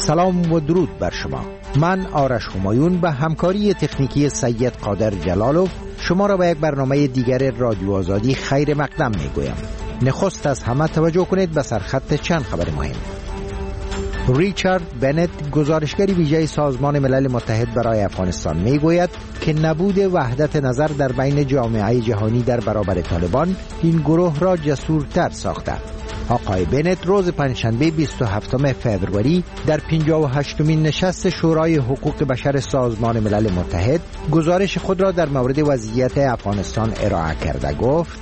سلام و درود بر شما. من آرش همایون به همکاری تکنیکی سید قادر جلالوف شما را به یک برنامه دیگر رادیو آزادی خیر مقدم می گویم. نخست از همه توجه کنید به سرخط چند خبر مهم. ریچارد بنت، گزارشگر ویژه سازمان ملل متحد برای افغانستان، می گوید که نبود وحدت نظر در بین جامعه جهانی در برابر طالبان این گروه را جسورتر ساخته. آقای بنت روز پنجشنبه 27 فوریه در 58مین نشست شورای حقوق بشر سازمان ملل متحد گزارش خود را در مورد وضعیت افغانستان ارائه کرده گفت: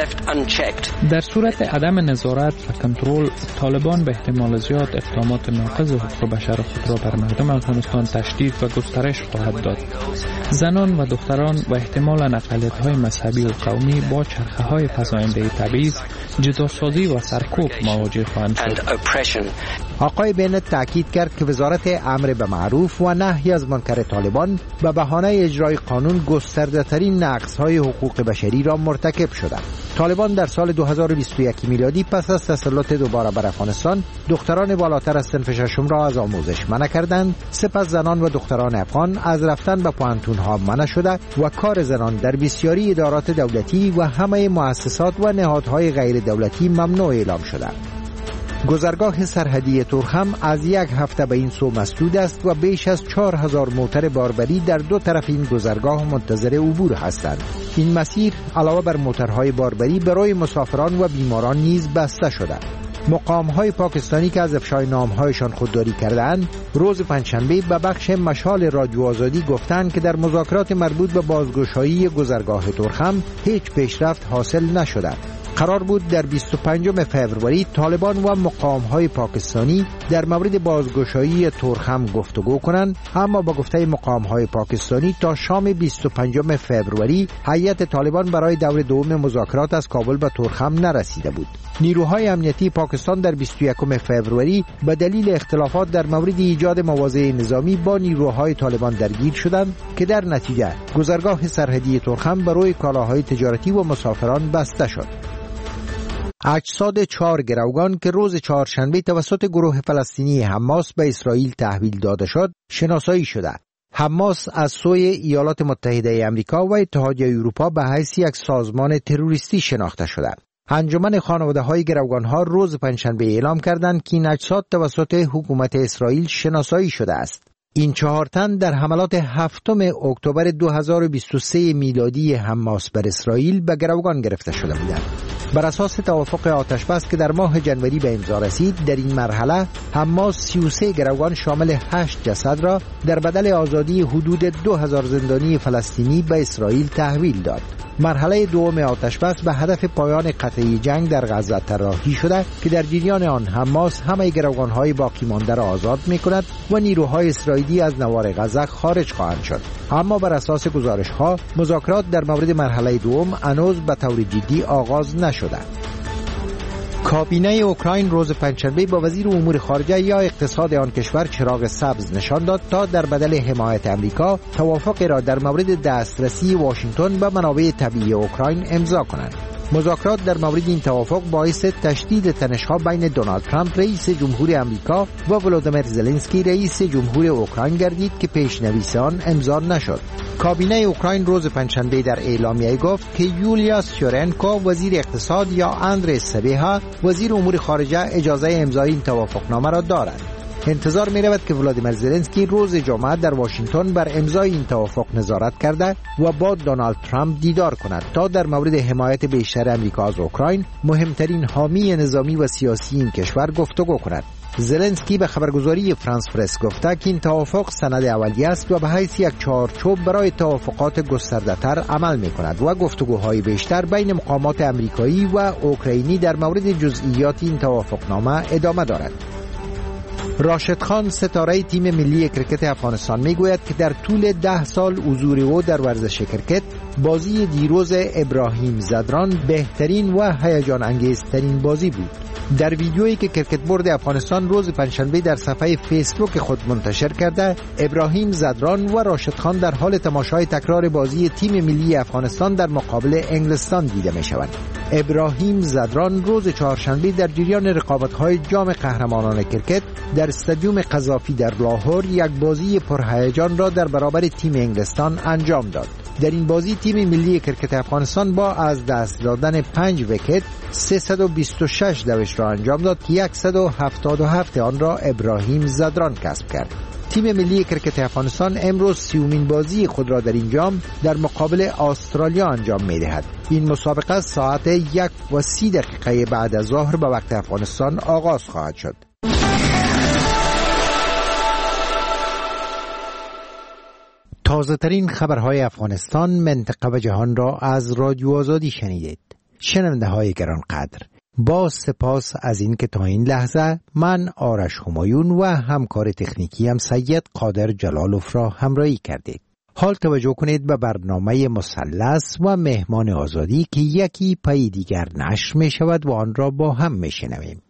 در صورت عدم نظارت و کنترل، طالبان به احتمال زیاد اقدامات ناقض حقوق بشر خود را بر مردم افغانستان تشدید و گسترش خواهد داد. زنان و دختران و احتمالاً اقلیت‌های مذهبی و قومی با چرخه‌های فزاینده تبعیض، جداسازی و سرکوب مواجه خواهند شد. آقای بنت تأکید کرد که وزارت امر به معروف و نهی از منکر طالبان به بهانه اجرای قانون گسترده‌ترین نقض‌های حقوق بشری را مرتکب شده. طالبان در سال 2021 میلادی پس از تسلط دوباره بر افغانستان دختران بالاتر از صنف ششم را از آموزش منع کردند. سپس زنان و دختران افغان از رفتن به پوهنتون‌ها منع شده و کار زنان در بسیاری ادارات دولتی و همه مؤسسات و نهادهای غیر دولتی ممنوع اعلام شده. گذرگاه سرحدی تورخم از یک هفته به این سو مسدود است و بیش از 4000 موتر باربری در دو طرف این گذرگاه منتظر عبور هستند. این مسیر علاوه بر موترهای باربری برای مسافران و بیماران نیز بسته شده. مقام‌های پاکستانی که از افشای نام‌هایشان خودداری کردند، روز پنجشنبه به بخش مشال رادیو آزادی گفتند که در مذاکرات مربوط به بازگشایی گذرگاه تورخم هیچ پیشرفت حاصل نشده. قرار بود در 25 فوریه طالبان و مقام‌های پاکستانی در مورد بازگشایی تورخم گفتگو کنند، اما با گفته مقام‌های پاکستانی تا شام 25 فوریه هیئت طالبان برای دور دوم مذاکرات از کابل به تورخم نرسیده بود. نیروهای امنیتی پاکستان در 21 فوریه به دلیل اختلافات در مورد ایجاد مواضع نظامی با نیروهای طالبان درگیر شدند که در نتیجه گذرگاه سرحدی تورخم برای کالاهای تجارتی و مسافران بسته شد. اجساد 4 گروگان که روز چهارشنبه توسط گروه فلسطینی حماس به اسرائیل تحویل داده شد شناسایی شده. حماس از سوی ایالات متحده آمریکا و اتحادیه اروپا به حیث یک سازمان تروریستی شناخته شده. انجمن خانواده‌های گروگان‌ها روز پنجشنبه اعلام کردند که این اجساد توسط حکومت اسرائیل شناسایی شده است. این 4 تن در حملات 7 اکتبر 2023 میلادی حماس بر اسرائیل به گروگان گرفته شده بودند. بر اساس توافق آتشبس که در ماه جنوری به امضا رسید، در این مرحله حماس 33 گروگان شامل 8 جسد را در بدل آزادی حدود 2000 زندانی فلسطینی به اسرائیل تحویل داد. مرحله دوم آتشبس به هدف پایان قطعی جنگ در غزه طراحی شده که در جریان آن حماس همه گروگان‌های باقی مانده را آزاد می‌کند و نیروهای اسرائیلی از نوار غزه خارج خواهند شد. اما بر اساس گزارش‌ها مذاکرات در مورد مرحله دوم هنوز به طور جدی آغاز نشده. کابینه اوکراین روز پنجشنبه با وزیر امور خارجه یا اقتصاد آن کشور چراغ سبز نشان داد تا در بدل حمایت امریکا توافقی را در مورد دسترسی واشنگتن به منابع طبیعی اوکراین امضا کنند. مذاکرات در مورد این توافق باعث تشدید تنش‌ها بین دونالد ترامپ رئیس جمهور آمریکا و ولودیمیر زلنسکی رئیس جمهور اوکراین گردید که پیش‌نویس آن امضا نشد. کابینه اوکراین روز پنجشنبه در اعلامیه گفت که یولیا سیورنکو وزیر اقتصاد یا اندری سبیها وزیر امور خارجه اجازه امضای این توافقنامه را دارند. انتظار می رود که ولادیمیر زلنسکی روز جمعه در واشنگتن بر امضای این توافق نظارت کرده و با دونالد ترامپ دیدار کند تا در مورد حمایت بیشتر امریکا از اوکراین، مهمترین حامی نظامی و سیاسی این کشور، گفتگو کند. زلنسکی به خبرگزاری فرانس پرس گفته که این توافق سند اولیه است و به حیث یک چارچوب برای توافقات گسترده‌تر عمل می‌کند و گفتگوهای بیشتر بین مقامات آمریکایی و اوکراینی در مورد جزئیات این توافقنامه ادامه دارد. راشد خان، ستاره تیم ملی کرکت افغانستان، میگوید که در طول 10 سال حضور او در ورزش کرکت، بازی دیروز ابراهیم زدران بهترین و هیجان انگیزترین بازی بود. در ویدیویی که کرکت بورد افغانستان روز پنجشنبه در صفحه فیسبوک خود منتشر کرده، ابراهیم زدران و راشد خان در حال تماشای تکرار بازی تیم ملی افغانستان در مقابل انگلستان دیده می شوند. ابراهیم زدران روز چهارشنبه در جریان رقابت‌های جام قهرمانان کرکت در استادیوم قذافی در لاهور یک بازی پرهیجان را در برابر تیم انگلستان انجام داد. در این بازی تیم ملی کرکت افغانستان با از دست دادن 5 ویکت 326 دوش را انجام داد که 177 آن را ابراهیم زدران کسب کرد. تیم ملی کرکت افغانستان امروز 30مین بازی خود را در این جام در مقابل استرالیا انجام می‌دهد. این مسابقه ساعت 1:30 بعد از ظهر به وقت افغانستان آغاز خواهد شد. تازه ترین خبرهای افغانستان، منطقه و جهان را از رادیو آزادی شنیدید. شنونده های گرانقدر، با سپاس از این که تا این لحظه من آرش همایون و همکار تکنیکیم سید قادر جلالوف را همراهی کردید. حال توجه کنید به برنامه مثلث و مهمان آزادی که یکی پای دیگر نشر می شود و آن را با هم می شنویم.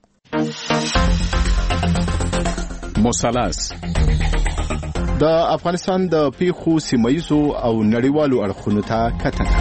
مثلث د افغانستان د پیښو سیمه‌ییزو او نړیوالو اړخونو ته کتنه.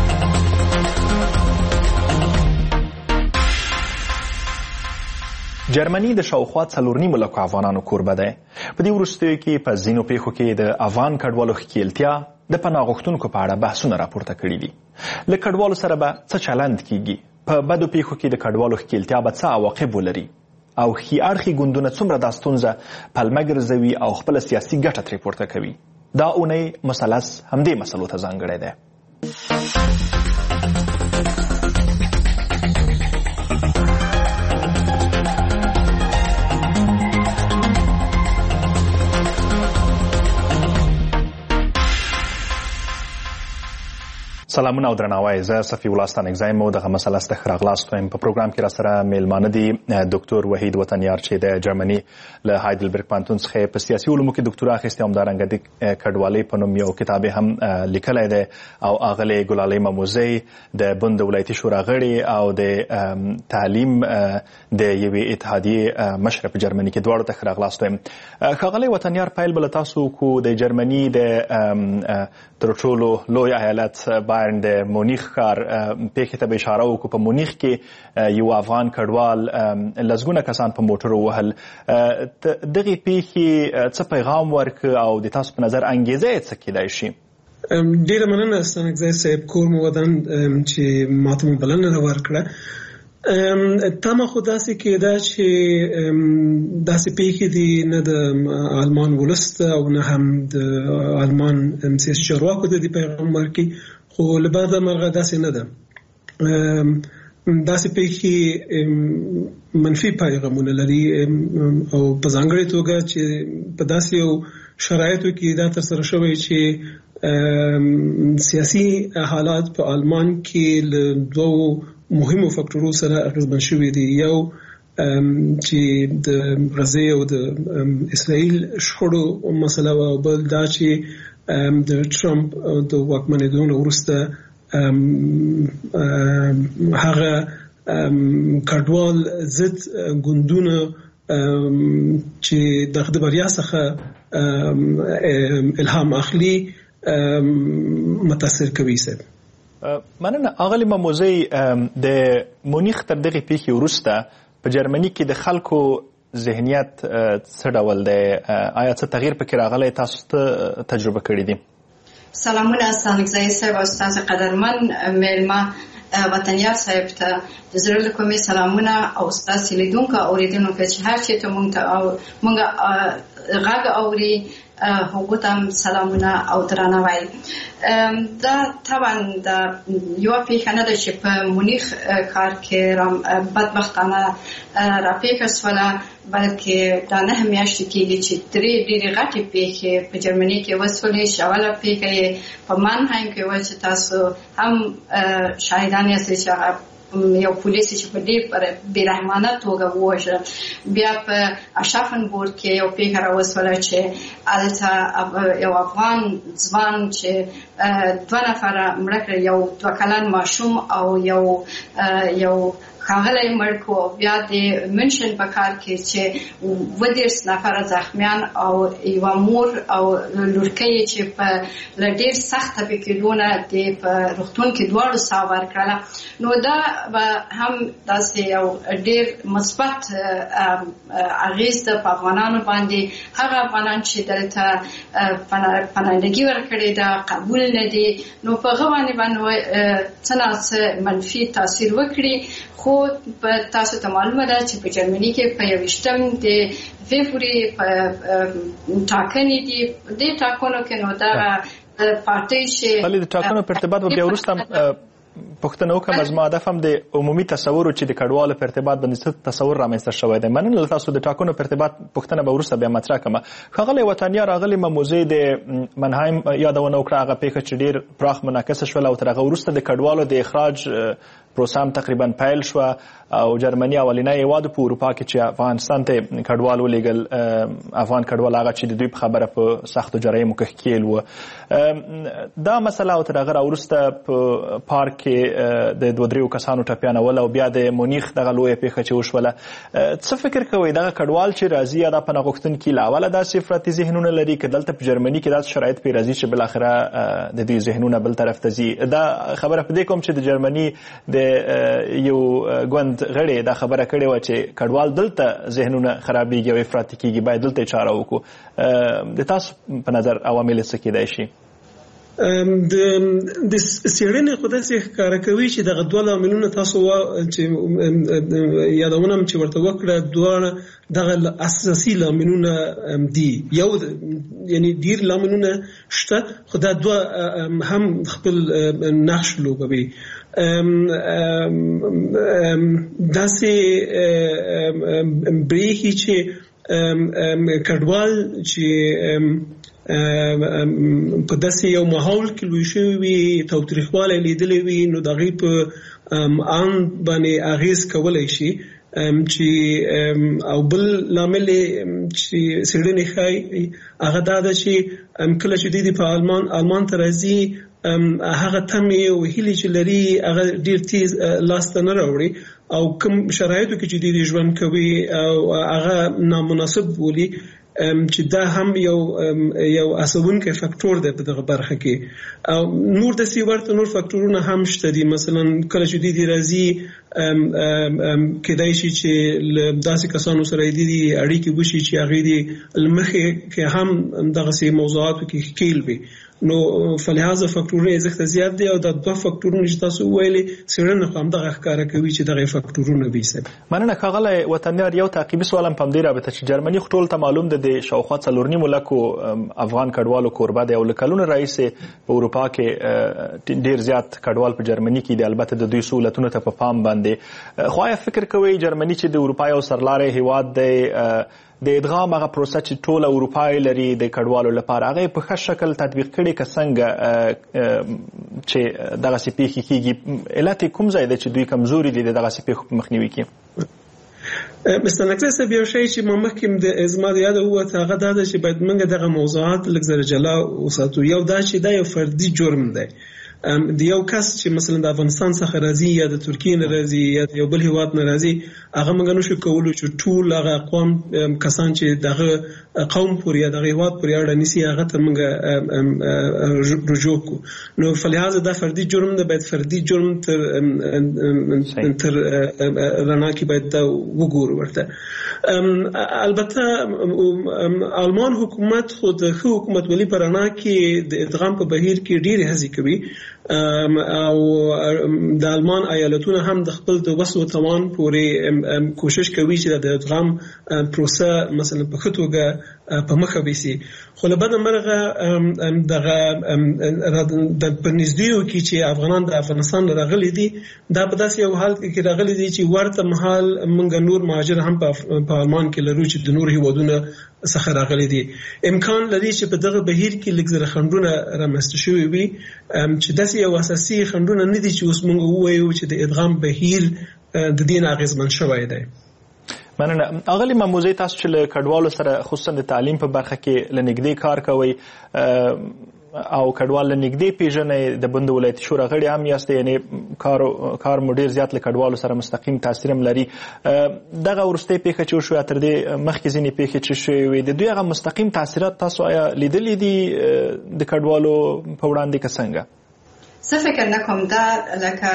جرمني د شاوخوا 4.5 لکو افغانانو کوربه ده. په دې وروستیو کې په ځینو پیښو کې د افغان کډوالو ښکیلتیا د پناه غوښتونکو په اړه بحثونه راپورته کړي دي. له کډوالو سره به څه چلند کیږي؟ په بدو پیښو کې د کډوالو ښکیلتیا به څه عواقب ولري؟ او ښي اړخي ګوندونه څومره دا ستونزه پلمه ګرځوي او خپله سیاسي ګټه ترې پورته کوي؟ دا اونۍ مثلث همدې مسلو ته ځانګړی دی. سلامونه او درناوی، زه صفي الله ستانکزی مو دغه مثلث ته ښه راغلاست وایم. په پروګرام کې راسره میلمانه دي ډاکټر وحید وطنیار چې د جرمني له هایدلبرګ پوهنتون څخه په سیاسي علومو کې ډاکټورا اخیستې، همدارنګه د کډوالۍ په نوم یو کتاب هم لیکلی دی، او اغلې ګلالۍ مموزی د بند ولایتي شورا غړي او د تعلیم د یوې اتحادیې مشره په جرمني کې، دواړو ته ښه راغلاست وایم. ښاغلی وطنیار، پیل به له تاسو کو د جرمني د تر ټولو لوی ایالت بایرن د مونیخ ښار پیښې ته به اشاره وکړو. په مونیخ کې یو افغان کډوال لسګونه کسان په موټرو وهل. دغې پیښې څه پیغام ورکړ او د تاسو په نظر انګیزه یې څه کیدای شي؟ ډېره مننه ستانکزی صاحب، کور مو ودان چې ماته مو بلنه راورکړه. تمه خو داسې کېده چې داسې پیښې دي نه د آلمان ولس او نه هم د آلمان سیاسي چارواکو د دې پیغام ورکړي، خو له بعده مرغه داسې نه ده. داسې پیښې منفي پیغامونه لري او په ځانګړې توګه چې په داسې یو شرایطو کې دا ترسره شوی چې سیاسي حالات په آلمان کې له دوو مهمو فکټورو سره اغیزمن شوي دي. یو چې د غزې او د اسرائیل شخړو مسله او بل دا چې د ټرمپ د واکمنېدو نه وروسته هغه کډوال ضد ګوندونه چې د بریا څخه الهام اخلي متاثر کوي. صاحب مننه. اغلی مموزی، د مونیخ تر دغې پیښې وروسته په جرمني کې د خلکو ذهنیت څه ډول دی؟ آیا څه تغییر پکې راغلی؟ تاسو ته تجربه کړی دي؟ سلامونه ستانکزی صاحب او ستاسو قدرمن میلمه وطنیار صاحب ته د زړه له کومې سلامونه او ستاسو لیدونکو اوریدونکو چې هر چېرته مونږ غږ اوري هغو ته سلامونه او درناوی. دا طبعا د یوه پیښه نه ده چې په مونیخ ښار کې بدبختانه راپیښه شوله، بلکې دا 9 میاشتې کېږي چې 3 ډېرې غټې پیښې په جرمني کې وشولې. اوله پیښه یې په مانهایم کې وه چې تاسو هم شاهدان یاستئ چې هغه یو پولیس چې په ډېر بېرحمانه توګه ووژل. بیا په اشافنبورګ کې یو پیښه راوسوله چې هلته یو افغان ځوان چې 2 نفره مړه کړل، یو 2 کلن ماشوم او یو ښاغلی مړ کړو. بیا د منشن په کار کې چې 20 نفره زخمیان او یوه مور او لورکۍ چې په ډېر سخته پې کېدونه د په روغتون کې دواړو ساه ورکړله. نو دا به هم داسې یو ډېر مثبت اغېز ده په افغانانو باندې. هغه افغانان چې دلته پناهندګي ورکړې ده قبول نه دي، نو په هغه باندې څه نه څه منفي تاثیر وکړي. خو تاسو ته معلومه ده چې په جرمني کې په 21 د فبروري په ټاکنې دي. د ټاکنو کې نو دغه پارټۍ چې بلې د ټاکنو په ارتباط به بیا وروسته پوښتنه وکړم. زما هدف هم د عمومي تصور چې د کډوالو په ارتباط باندې څه تصور رامنځته شوی دی. مننه له تاسو. د ټاکنو په ارتباط پوښتنه به وروسته بیا مطرح کړم. ښاغلی وطنیار، اغلې موضوع د منهایم یادونه وکړه، هغه پیښه چې ډېر پراخ منعکسه شوله او تر هغه وروسته د کډوالو د اخراج پروسه هم تقریبا پیل شوه او جرمني اولینی هېواد په اروپا کې چې افغانستان ته کډوال ولېږل، افغان کډوال هغه چې د دوی په خبره په سختو جرایمو کې ښکېل وو. دا مسله او تر هغه راوروسته په پارک کې د 2-3 کسانو ټپیانول او بیا د مونیخ دغه لویه پیښه چې وشوله، څه فکر کوئ دغه کډوال چې راځي یا دا پناه غوښتونکي له اوله داسې افراطي ذهنونه لري که دلته په جرمني کې داسې شرایط پرې راځي چې بالاخره د دوی ذهنونه بل طرف ته ځي؟ دا خبره په دې کوم چې د جرمني د یو ګوند غړي دا خبره کړې وه چې کډوال دلته ذهنونه خرابېږي او افراطي کېږي، باید دلته یې چاره وکړو. د تاسو په نظر عوامل څه کېدای شي؟ د څېړنې خو داسې ښکاره کوي چې دغه دوه لاملونه تاسو چې یادونه م چې ورته وکړه دواړه دغه اساسي لاملونه دي. یو یعنی ډېر لاملونه شته خو دا دوه هم خپل نقش لوبوي. داسې برېښي چې کډوال چې په داسې یو ماحول کې لوی شوي وي، تاوتریخوالی لیدلی وي، نو د هغې په ان باندې اغېز کولی شي. چې او بل لامل چې څېړنې ښایي هغه دا ده چې کله چې دوی په آلمان ته راځي هغه تمې او هیلې چې لري هغه ډېر تیز لاسته نه راوړي او کوم شرایطو کې چې دوی ژوند کوي او هغه نامناسب بولي، چې دا هم یو اساسونکی فاکتور دی په دغه برخه کې. او نور داسې ورته نور فاکتورونه هم شته دي. مثلا کله چې دوی راځي کېدای شي چې له داسې کسانو سره دي اړیکې وشي چې هغې د مخې کې هم دغسې موضوعاتو کې ښکېل وي. نو فلهذا فاکتورونه یې زښته زیات دي او دا دوه فاکتورونه چې تاسو وویلې څېړنه خو همدغه ښکاره کوي چې دغه فاکتورونه وي. مننه. ښاغلی وطنیار، یو تعقیبي سوال هم په همدې رابطه چې جرمني خو ټولو ته معلوم ده د شاوخوا 4.5 لکو افغان کډوالو کوربه دی او له کلونو راهیسې په اروپا کې ډېر زیات کډوال په جرمني کې دي، البته د دوی سهولتونو ته په پام باندې. خو آیا فکر کوئ جرمني چې د اروپا یو سرلاری هېواد دی د ادغام هغه پروسه چې ټوله اروپا لري د کډوالو لپاره هغه په ښه شکل تطبیق کړي که څنګه چې دغسې پیښې کېږي؟ علت یې کوم ځای دی چې دوی کمزوري دي د دغسې پیښو په مخنیوي کې؟ مستنکر صاحب، یو شی چې ما مخکې زما د یاده ووت هغه دا ده چې باید موږ دغه موضوعات لږ زره جلا وساتو. یو دا چې دا یو فردي جرم دی. د یو کس چې مثلا د افغانستان څخه راځي یا د ترکیې نه راځي یا د یو بل هېواد نه راځي، هغه موږ نشو کولو چې ټول هغه اقوام کسان چې دغه قوم پورې یا دغه هېواد پورې اړه نیسي هغه ته موږ رجوع کړو. نو فلهذا دا فردي جرم ده، باید فردي جرم تر رڼا کې باید دا وګورو ورته. البته آلمان حکومت خو د ښه حکومتولي په رڼا کې د ادغام په بهیر کې ډېرې هڅې کوي او د آلمان ایالتونه هم د خپل د وس و توان پورې کوشش کوي چې د ادغام پروسه مثلا په ښه توګه په مخه ویسي. خو له بده مرغه دغه په نږدېو کې چې افغانان د افغانستان راغلي دي، دا په داسې یو حال کې راغلي دي چې ورته مهال موږ نور مهاجر هم په آلمان کې لرو چې د نور هېوادونه څخه راغلي دي. امکان لري چې په دغه بهیر کې لږ زره خنډونه رامنځته شوي وي چې داسې یو اساسي خنډونه نه دي چې اوس موږ ووایو چې د ادغام بهیر د دې نه اغېزمن شوی دی. مننه. اغلی موضوع تاسو چې له کډوالو سره خصوصا د تعلیم په برخه کې له نږدې کار کوئ، او کډوال نږدې پیژنې د بند ولایتي شورا غړي هم یاست یعنې کار مو ډیر زیات له کډوالو سره مستقیم تاثیر هم لري دغه وروستۍ پیښه چې وشوه تر دې مخکې ځینې پیښې چې شوې وې د دوی هغه مستقیم تاثیرات تاسو آیا لیدلي دي د کډوالو په وړاندې که څنګه؟ زه فکر نه کوم دا لکه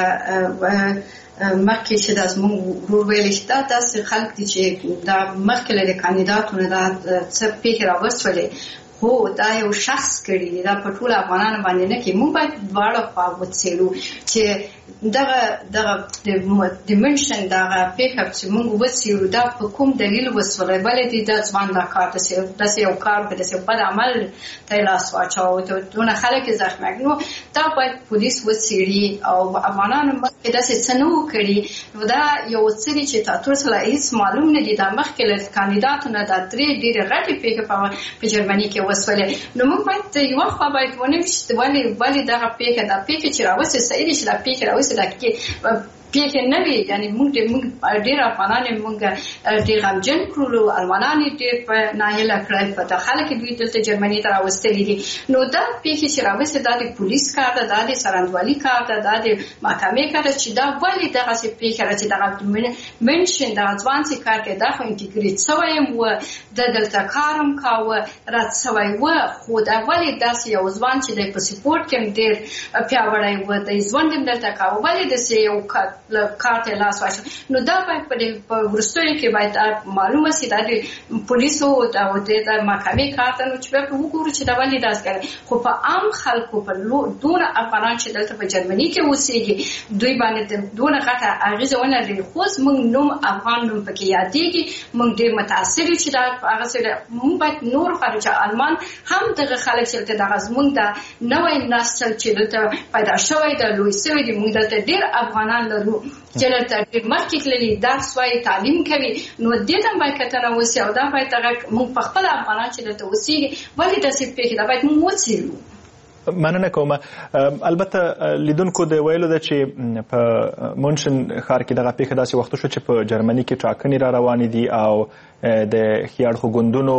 مخکې چې دا زموږ ورور ویلي چې دا داسې خلک دي چې دا مخکې له کاندیداتونو دا څه پیښې راوستولې هو دا یو شخص کړي دا په ټول افغانانو باندې نه کې موږ باید دواړه خوا وڅېړو چې دغه ډیمنشن دغه پیښه چې موږ وڅېړو دا په کوم دلیل وسوله ولې دې دا ځوان دا کار داسې یو کار په داسې بد عمل ته لاس واچاوه دونه خلک زخمي نو دا باید پولیس وڅېړي او افغانانو مخکې داسې څه نه وکړي نو دا یو څه دي چې تاسو سره هیڅ معلوم نه دي دا مخکې له کاندیداتونو دا ډېرې غټې پیښې په جرمني کې وسولې نو موږ باید یوه خوا باید ونه ولې دغه پیښه دا پیښه چې راوستې صحیح دي چې دا پیښه راوستې دا کې پیښې نه وي یعنی موږ ډېر افغانان موږ ډېر غمجن کړلو افغانان ډېر په ناهیله کړل په داخله کې دوی دلته جرمني ته راوستلي دي نو دا پیښې چې راوستې دا د پولیس کار ده دا د سرندوالي کار ده دا د محکمې کار ده چې دا ولې دغسې پیښه ده چې دغه منشن دغه ځوان چې کار کوي دا خو انټیګریټ سوی و د دلته کار هم کاوه رد سوی و خو دا ولې داسې یو ځوان چې دی په سپورټ کې هم ډېر پیاوړی و د ژوند هم دلته کاوه ولې داسې یو کار ته لاس واچو نو دا باید په وروستیو کې باید معلومه سي دا د پولیسو او د محکمې کار ته نو چې باید وګورو چې دا ولې داسې کوي خو په عام خلکو په دونه افغانان چې دلته په جرمني کې اوسېږي دوی باندې دونه غټه اغېزه ونه لري خو زموږ نوم افغان نوم پکې یادېږي موږ ډېر متاثر یو چې دا هغه سره موږ باید نور خارج آلمان هم دغه خلک چې دغه زموږ د نوی نسل چې دلته پیدا شوی د لوی سوی دي موږ دلته ډېر افغانان لرو چې دلته ډېر مخکې تللي درس وایي تعلیم کوي نو دې ته باید کتنه وسي او دا باید دغه موږ په خپله افغانان چې دلته اوسېږي ولې داسې پیښې دا باید موږ وڅېړو مننه کوم البته لیدونکو د ویلو ده چې په مونشن ښار کې دغه پیښه داسې وخت شو چې په جرمني کې ټاکنې را روانې دي او د ښیاړخو ګوندونو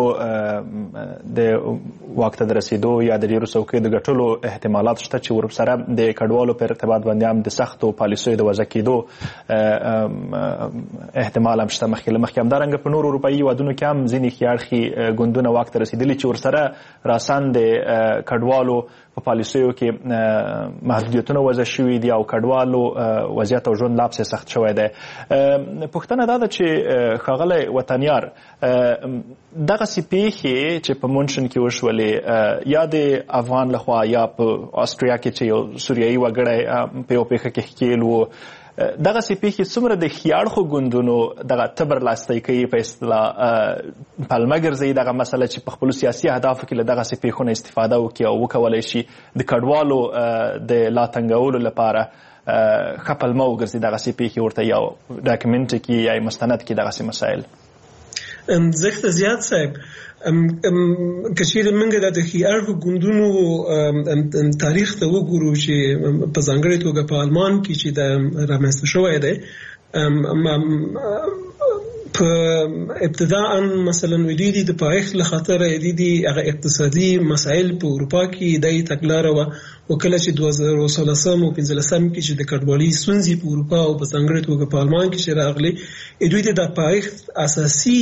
د واک ته د رسېدو یا د ډېرو څوکیو د ګټلو احتمالات شته چې ورسره د کډوالو په ارتباط باندې هم د سختو پالیسیو د وضع کېدو احتمال هم شته مخکې له مخکې همدارنګه په نورو اروپایي هېوادونو کې هم ځینې ښیاړخي ګوندونه واک ته رسېدلي چې ورسره راساً د کډوالو په پالیسیو کې محدودیتونه وضع شوي دي او کډوالو وضعیت او ژوند لا پسې سخت شوی دی پوښتنه دا ده چې ښاغلی وطنیار دغسې پیښې چې په مونشن کې وشولې یا د افغان لخوا یا په آسټریا کې چې یو سوریایي وګړی په یو پیښه کې ښکېل و دغسې پیښې څومره د ښیاړخو ګوندونو دغه تبر لاستی کوي په اصطلاح پلمه ګرځوي دغه مسله چې په خپلو سیاسي اهدافو کې له دغسې پیښو نه استفاده وکړي او وکولی شي د کډوالو د لا تنګولو لپاره ښه پلمه وګرځي دغسې پیښې ورته یا ډاکومنټ کړي یا مستند کړي دغسې مسایل زخت زیات صاحب که چیرې موږ د ښیاړخو ګوندونو تاریخ ته وګورو چې په ځانګړې توګه په آلمان کې چې د رامنځته شوی دی په ابتداء مثلا دوی د پایښت له خاطره دي هغه اقتصادي مسایل په اروپا کې دای تګلاره او کله چې 2013 او 2015 کې چې د کډوالۍ ستونزې په اروپا او په ځانګړې توګه په آلمان کې چې راغلي دوی د پایښت اساسي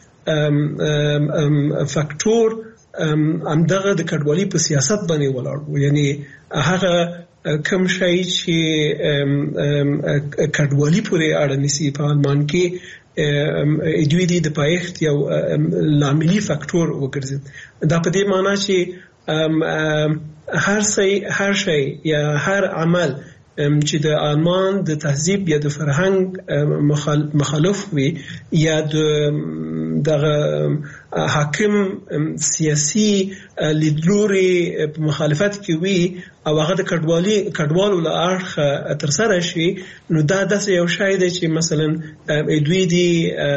فاکټور همدغه د کډوالۍ په سیاست باندې ولاړ و یعنی هغه کوم شی چې کډوالۍ پورې اړه نیسي په آلمان کې دوی د پایښت یو لاملي فاکټور وګرځي دا په دې معنی چې هر شی یا هر عمل چې د آلمان د تهذیب یا د فرهنګ مخالف وي یا دغه حاکم سیاسي لیدلوري په مخالفت کې وي او هغه د کډوالو له اړخه ترسره شي نو دا داسې یو شی دی چې مثلا دوی دي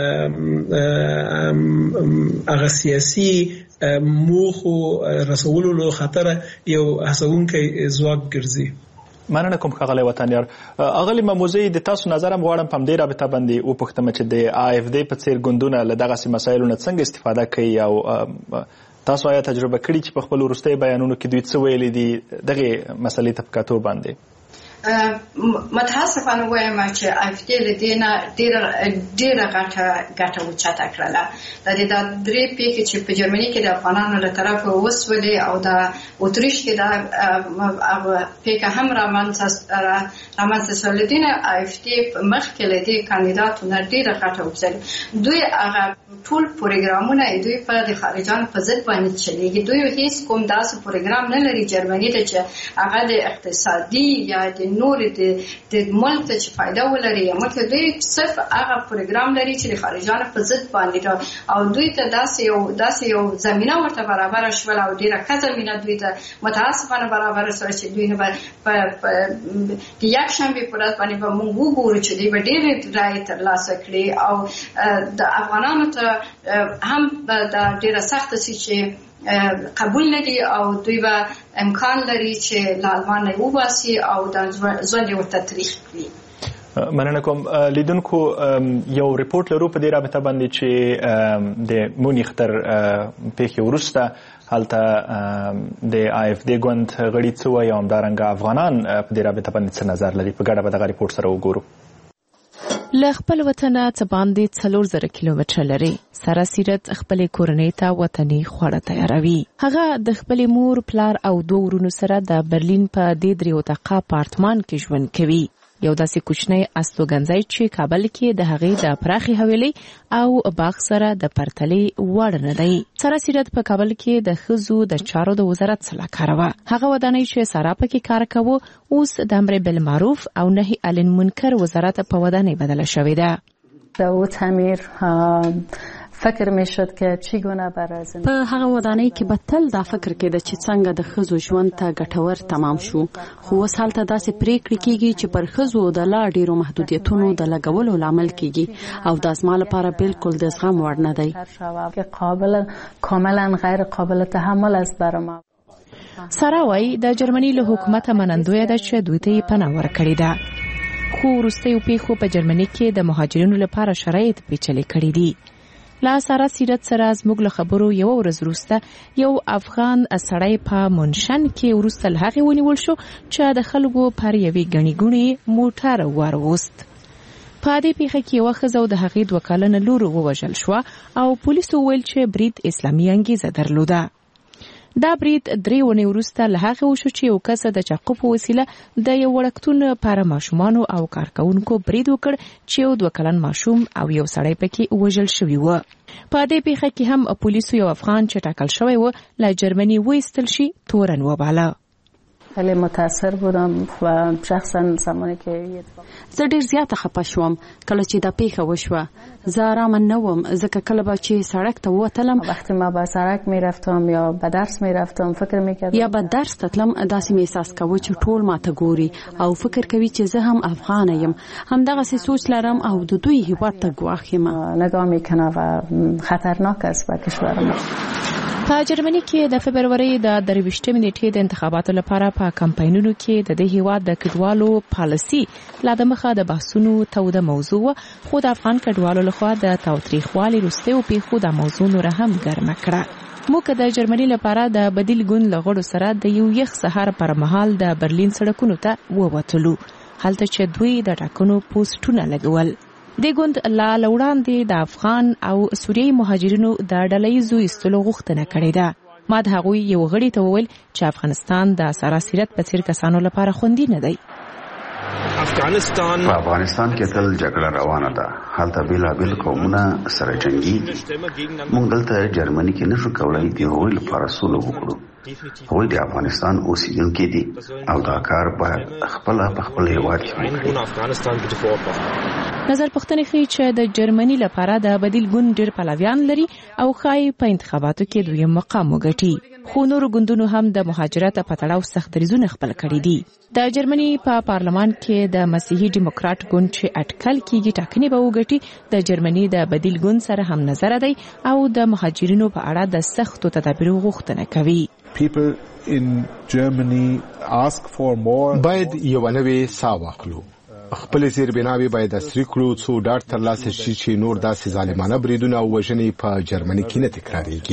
هغه سیاسي موخو رسولو له خاطره یو هڅونکی ځواک ګرځي مننه کوم ښاغلی وطنیار اغلی مموزي د تاسو نظر هم غواړم په همدې رابطه باندې وپوښتم چې د AfD په څیر ګوندونه له دغسې مسایلو نه څنګه استفاده کوي او تاسو آیا تجربه کړی چې په خپل وروستي بیانونو کې دوی څه ویلي دي دغه مسلې ته په کتو باندې؟ متاسفانه وایم چې افدی له دینه ډیره ګټه وچاته کړله. د دې د درې پیښې چې په جرمني کې د افغانانو له طرفه وسولې او د اتریش کې د پیښه هم رامنځته شوې دي. افدی مخکې له دې کاندیداتونه ډیره ګټه وکړه. دوی هغه ټول پروګرامونه دوی په د خارجانو په ضد باندې چلیږي. دوی هیڅ کوم داسې پروګرام نه لري جرمني ته چې هغه د اقتصادي یا د نور د ملک ته چې فائدہ ولري. مګر دوی صرف هغه پروګرام لري چې د خارجانو په ضد باندې او دوی ته داسې یو زمينه ورته برابر شول او ډیره ښه زمينه دوی ته متاسفانه برابر شول چې دوی نه په د یک شنبه په ورځ باندې به موږ وګورو چې دوی به ډېرې رایې ترلاسه کړي او د افغانانو ته هم د ډیره سخته سي چې قبول ندي او دوی به امکان لري چې لالمان نه وباسي او د ژوند ورته تاریخ کړي. مننه کوم. لیدونکو یو ریپورت لرو په دې رابطه باندې چې د مونیخ تر پیښې وروسته هلته د AfD ګوند غړي څه وایي او همدارنګه افغانان په دې رابطه باندې څه نظر لري. په ګډه به دغه ریپورت سره وګورو. له خپل وطنه څه باندې 4000 کیلومتره لري. سره سیرت خپل کورنۍ ته وطني خواړه تیاروي. هغه د خپل مور پلار او دوه ورونو سره د برلین په دې دریو دقه اپارتمان کې ژوند کوي. یو داسې کوچنی استوګنځی چې کابل کې د هغې د پراخي حویلۍ او باغ سره د پرتلې وړ نه دی. سره سیرت په کابل کې د ښځو د چارو د وزارت سلاکاره وه. هغه ودانۍ چې ساره پکې کار کوو اوس د امر بالمعروف او نهي عن المنکر وزارت په ودانۍ بدله شوې ده. او تعمیر فکر میشد که چیگونه برازن په هغه ودانۍ کې به تل دا فکر کېده چې څنګه د ښځو ژوند ته ګټور تمام شو. خو اوس هلته داسې پریکړې کېږي چې پر ښځو د لا ډېرو محدودیتونو د لګولو لامل کېږي او دا زما لپاره بالکل د زغم وړ نه دی. کاملا غیر قابل تحمل است برای ما. ساره وایي د جرمني له حکومت منندویه ده چې دوی ته یې پناه ورکړې ده. خو وروستیو پیښو په جرمني کې د مهاجرینو لپاره شرایط پیچلي کړي دي. لا ساره سیرت سره زموږ له خبرو یو ورځ وروسته یو افغان سړی په منشن کې وروسته له هغې ونیول شو چې د خلکو پر یوې ګڼې ګوڼې موټر واروست. په دې پیښه کې یوه ښځه د هغې 2 کلنه لور ووژل شوه او پولیسو ویل چې برید اسلامي انګیزه درلوده. دا برید 3 ونې وروسته له هغې وشو چې یو کس د چاقو په وسیله د یو وړکتون پر ماشومانو او کارکوونکو برید وکړ چې یو 2 کلن ماشوم او یو سړی پکې وژل شوي و. په دې پیښه کې هم پولیسو یو افغان چې ټاکل شوی و له جرمني وایستل شي تورن وباله. خیلی متاثر بودم و شخصا زمانی که زه ډیر زیاته خپه شوم کله چې دا پیښه وشوه. زه آرام نه وم ځکه کله به چې سړک ته ووتلم وقتی ما به سړک میرفتم یا به درس میرفتم فکر میکردم یا به درس ته تلم داسې مې احساس کوه چې ټول ماته ګوري او فکر کوي چې زه هم افغان یم. همدغسې سوچ لرم او د دوی هیواد ته ګواښ یم. نگاه میکنه و خطرناک است به کشور ما. په جرمني کې د فبرورۍ د 23 نیټې د انتخاباتو لپاره په کمپاینونو کې د دې هیواد د کډوالو پالیسي لا د مخه د بحثونو توده موضوع و. خو د افغان کډوالو لخوا د تاوتریخوالي وروستیو پیښو د موضوع نوره هم ګرمه کړه. موږ د جرمني لپاره د بدیل ګوند له غړو سره د یو یخ سهار پر مهال د برلین سړکونو ته ووتلو هلته چې دوی د ټاکنو پوسټونه لګول. د ګوند لا وړاندې د افغان او سوریایي مهاجرینو د ډلهییزو ایستلو غوښتنه کړې ده. ما د هغوی یو غړي ته وویل چې افغانستان د ساره سیرت په څیر کسانو لپاره خوندي نه دی. په افغانستان کې تل جګړه روانه ده. هلته بیلابیل قومونه سره جنګیږي. موږ دلته جرمني کې نشو کولای د هغوی لپاره سوله وکړو. هغوی د افغانستان اوسیدونکي دي او دا کار باید خپله په خپل هیواد کې وکړي. نظر پوښتنې ښیي چې د جرمني لپاره د بدیل ګوند ډېر پلویان لري او ښایي په انتخاباتو کې دویم مقام وګټي. خو نورو ګوندونو هم د مهاجرت په تړاو سخت دریځونه خپل کړي دي. د جرمني په پارلمان کې د مسیحي ډیموکرات ګوند چې اټکل کېږي ټاکنې به وګټي د جرمني د بدیل ګوند سره هم نظر دی او د مهاجرینو په اړه د سختو تدابیرو غوښتنه کوي. باید یو نوې ساه واخلو. خپل زیربناوي باید عصري کړو څو ډاډ ترلاسه شي چې نور داسې ظالمانه بریدونه او وژنې په جرمني کې نه تکرارېږي.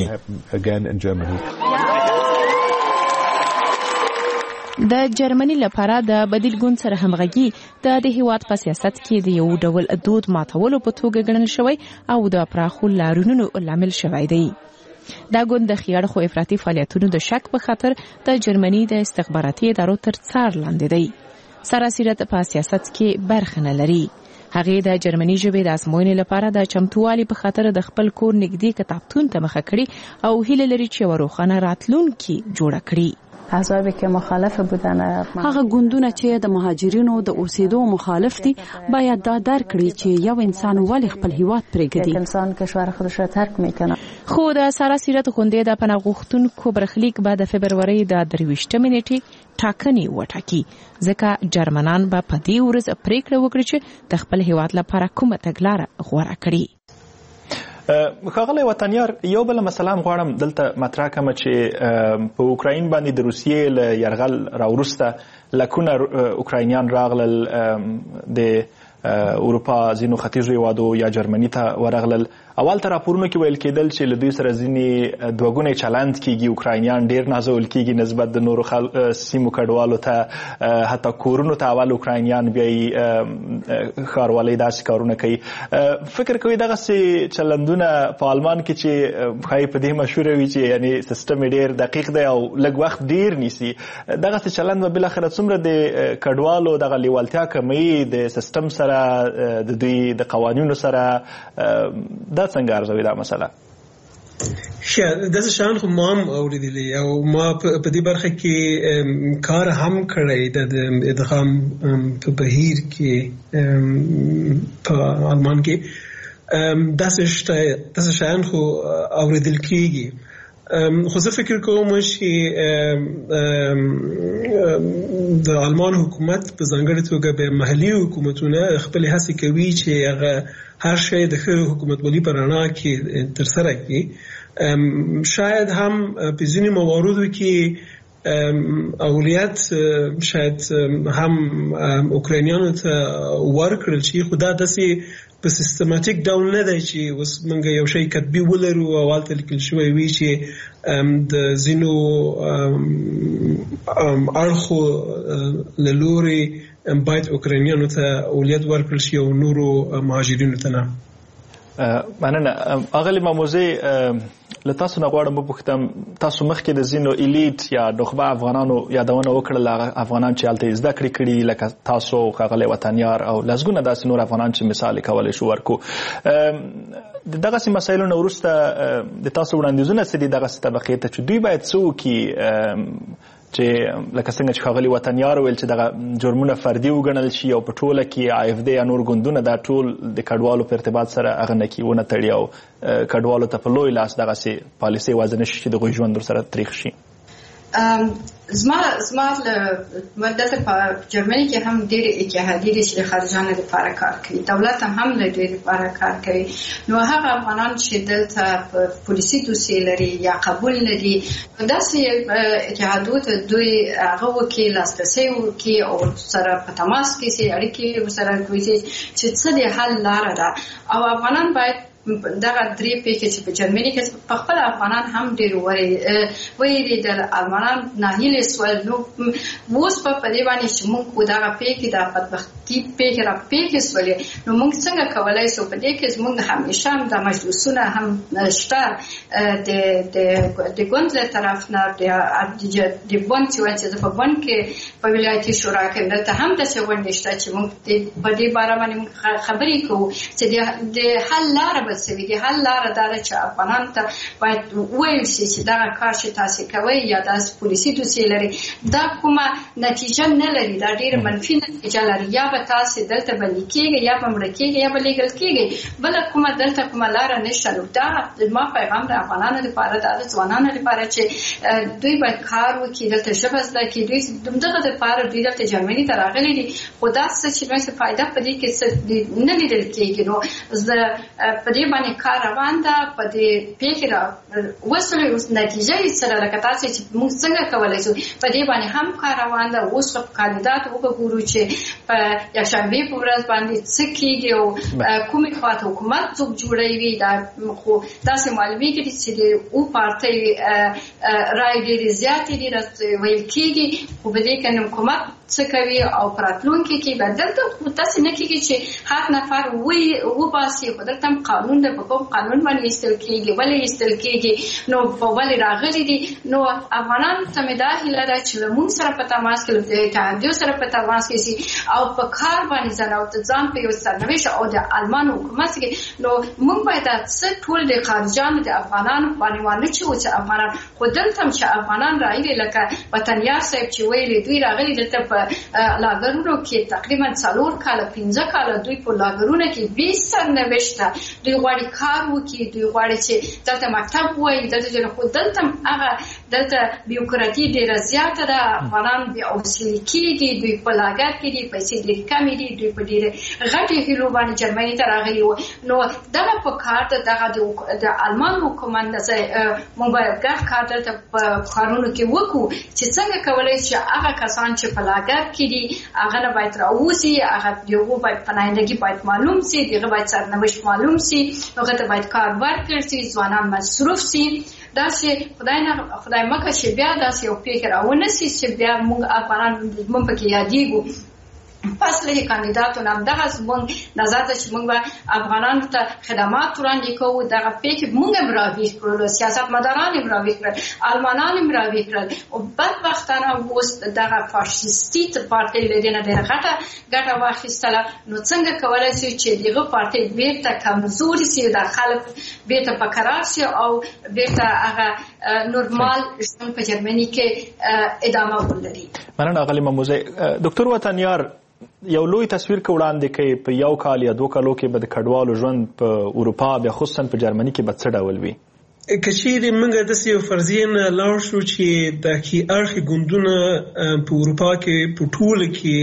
د جرمني لپاره د بدیل ګوند سره همغږي د هیواد په سیاست کې د یو ډول دود ماتولو په توګه ګڼل شوی او د پراخو لارونو لامل شوی دی. دا ګوند د خیاړخو افراطي فعالیتونو د شک په خاطر د جرمني د استخباراتي ادارو تر څار لاندې دی. سراسیرت په سیاست کې برخه نه لري. هغه د جرمني ژبې د ازموینې لپاره د چمتووالي په خاطر د خپل کور نږدې کتابتون ته مخه کړي او هیله لري چې وروخانه راتلونکي جوړه کړي. احزابی که مخالف بودن هغه ګوندونه چې د مهاجرینو د اوسېدو مخالف دي باید دا درک کړي چې یو انسان ولې خپل هیواد پرېږدي. انسان کشور خودش را ترک میکنه. خو د سراسیرت غونډې د پناه غوښتونکو برخلیک به د فبرورۍ د 23 نیټې ټاکنې وټاکي ځکه جرمنان به په دې ورځ پریکړه وکړي چې د خپل هیواد لپاره کومه تګلاره غوره کړي. ښاغلی وطنیار یو بل مسله غواړم دلته مطرح کړم چې په اوکراین باندې د روسیې له یرغل راوروسته لکونه اوکراینیان راغلل د اروپا ځینو ختیځو هیوادو یا جرمني ته ورغلل. اول تر راپورونو کې ویل کېدل چې له دوی سره ځینې دوهګونی چلند کېږي، اوکراینیان ډېر نازول کېږي نسبت د نورو سیمو کډوالو ته، حتی کورونو ته اول اوکراینیان بیا ښاروالۍ داسې کارونه کوي. فکر کوي دغسې چلندونه په آلمان کې چې ښایي په دې مشهوره وي چې یعنې سیسټم یې ډېر دقیق دی او لږ وخت ډېر نیسي، دغسې چلند به بالاخره څومره د کډوالو دغه لیوالتیا کموي د سیسټم سره د دوی د قوانینو سره؟ دا څنګه ارزوي دا مسله؟ داسې شیان خو ما هم اورېدلي او ما په دې برخه کې کار هم کړی د ادغام په بهیر کې په آلمان کې داسې شیان خو اورېدل کېږي. خو زه فکر کوم چې د آلمان حکومت په ځانګړې توګه به محلي حکومتونه خپل هڅې کوي چې هغه هر شی د ښه حکومتولي په رڼا کې ترسره کړي. شاید هم په ځینې مواردو کې اولویت شاید هم اوکراینیانو ته ورکړل شي، خو دا داسې په سیستماتیک ډول نه دی چې اوس موږ یو شی کتبي ولرو او هلته لیکل شوی وي چې د ځینو اړخو له لورې باید اوکراینیانو ته اولویت ورکړل شي او نورو مهاجرینو ته نه. مننه. اغلی ماموزی له تاسو نه غواړم وپوښتم، تاسو مخکې د ځینو الیټ یا نخبه افغانانو یادونه وکړل، افغانان چې هلته زده کړې کړي لکه تاسو ښاغلی وطنیار او لسګونه داسې نور افغانان چې مثال یې کولی شو ورکو. د دغسې مسایلو نه وروسته د تاسو وړاندیزونه څه دي دغسې طبقې ته چې دوی باید څه وکړي چې لکه څنګه چې ښاغلي وطنیار ویل چې دغه جرمونه فردي وګڼل شي او په ټوله کې AfD یا نور ګوندونه دا ټول د کډوالو په ارتباط سره هغه نکي ونه تړي او کډوالو ته په لوی لاس دغسې پالیسۍ وضع نه شي چې د هغوی ژوند ورسره تریخ شي. زما دلته په جرمني کې هم ډېرې اتحادیې دي چې د خارجانو لپاره کار کوي، دولت هم له دوی لپاره کار کوي. نو هغه افغانان چې دلته په پولیسي دوسیې لري یا قبول نه دي، داسې اتحادو ته دوی هغه وکړي، لاسرسی وکړي او سره په تماس کې سي اړیکې ورسره کوي چې څه د حل لاره ده. او افغانان باید دغه درې پیښې چې په جرمني کې په خپل افغانان هم ډېر ویریدل، افغانان ناهیلې سول. نو اوس په دې باندې چې موږ دغه پیښې د بدبختي پیښې را پیښې سولې، نو موږ څنګه کولی شو په دې کې زموږ همیشه هم د مجلسونه هم شته د ګوند له طرف نه د ګوند چې وایي چې په ګوند کې په ولایتي شورا کې دلته هم داسې غونډې شته چې موږ په دې باره باندې خبرې کوو چې د حل لاره به څه وي. د حل لاره دا ده چې افغانانو ته باید وویل شي چې دغه کار چې تاسې کوئ یا داسې پولیسي دوسیې لري دا کومه نتیجه نه لري، دا ډېره منفي نتیجه لري. یا به تاسې دلته بندي کېږئ یا به مړه کېږئ یا به لیږل کېږئ، بله کومه دلته کومه لاره نشته. نو دا زما پیغام د افغانانو لپاره دا د ځوانانو لپاره چې دوی باید کار وکړي، دلته ژبه زده کړي. دوی دغه دپاره دوی دلته جرمني ته راغلي دي، خو دا څه چې دوی څه فایده په دې کې نه لیدل کېږي. نو زه په دې باندې کار روان ده، په دې پیښې را وسلې اوس نتیجه یې سره لکه تاسې چې موږ څنګه کولی شو په دې باندې هم کار روان ده. اوس کاندیدات وګورو چې په یکشنبه په ورځ باندې څه کیږي او کومې خواته حکومت څوک جوړوي دا خو داسې معلومي کړي چې او پارټي رای ډېرې زیاتې دي ویل کیږي خو په دې کې حکومت څه کوي او پراتلونکي کې بدلته تاسو نه کیږي چې هر نفر و باسي په دلته قانون د کوم قانون باندې استل کیږي ولې استل کیږي نو په ولې راغلي دي نو افغانان ته مداخله لري چې موږ سره په تماس کې د اتحادیو سره په تماس کې سي او په کار باندې ځان او ځان په یو سرنوشت او د المان حکومت کې نو موږ باید څه ټول د خارجانو د افغانانو باندې وانه چې افغانان خو دلته چې افغانان راغلي لکه وطنیار صاحب چې ویلي دوی راغلي دلته لاګرونو کې تقریبا 4 کال 15 کال دوی په لاګرونو کې 20 سرنوشت دوی غواړي کار وکړي دوی غواړي چې دلته مکتب وایي دلته خو دلته هغه دلته بیوکراتي ډیره زیاته ده افغانان بیا اوسېږي کېږي دوی په لاګر کې دي پیسې ډېرې کمې دي دوی په ډېرې غټې هیلو باندې جرمني ته راغلي وو نو دغه په کار دغه د المان حکومت موږ باید ګډ کار دلته په کارونو کې وکړو چې څنګه کولی چې هغه کسان چې په لاګر کې دي هغه نه باید راوځي هغه یو باید پناهندګي باید معلوم سي دغه باید سرنوشت معلوم سي هغه ته باید کار ورکړل سي ځوانان مصروف سي داسې خدای مکه چې بیا داسې یو فکر راونه سي چې بیا موږ افغانان موږ پکې یادېږو فاصله کاندیداتو نام دغه زموږ نظر ته چې موږ افغانانو ته خدمات وړاندې کوو دغه فکر موږ مراوي کړو سیاستمداران مراوي کړل المانان مراوي کړل او بدبختانه اوس دغه فاشیستي پارټي لري نه ډېره ګټه واخیستله نو څنګه کولای شي چې دغه پارټي بیرته کمزوري شي د خلک بیرته په قرار شي او بیرته هغه نورمال ژوند په جرمني کې ادامه ولري. مننه اغلی مموزه. ډاکټر وطنیار یو لوی تصویر کې وړاندې کوي په یو کال یا 2 کالو کې به د کډوالو ژوند په اروپا بیا خصوصا په جرمني کې به څه ډول وي؟ کچېرې موږ داسې یو فرضیه نه لاړ شو چې د کې اړخي ګوندونه په اروپا کې په ټوله کې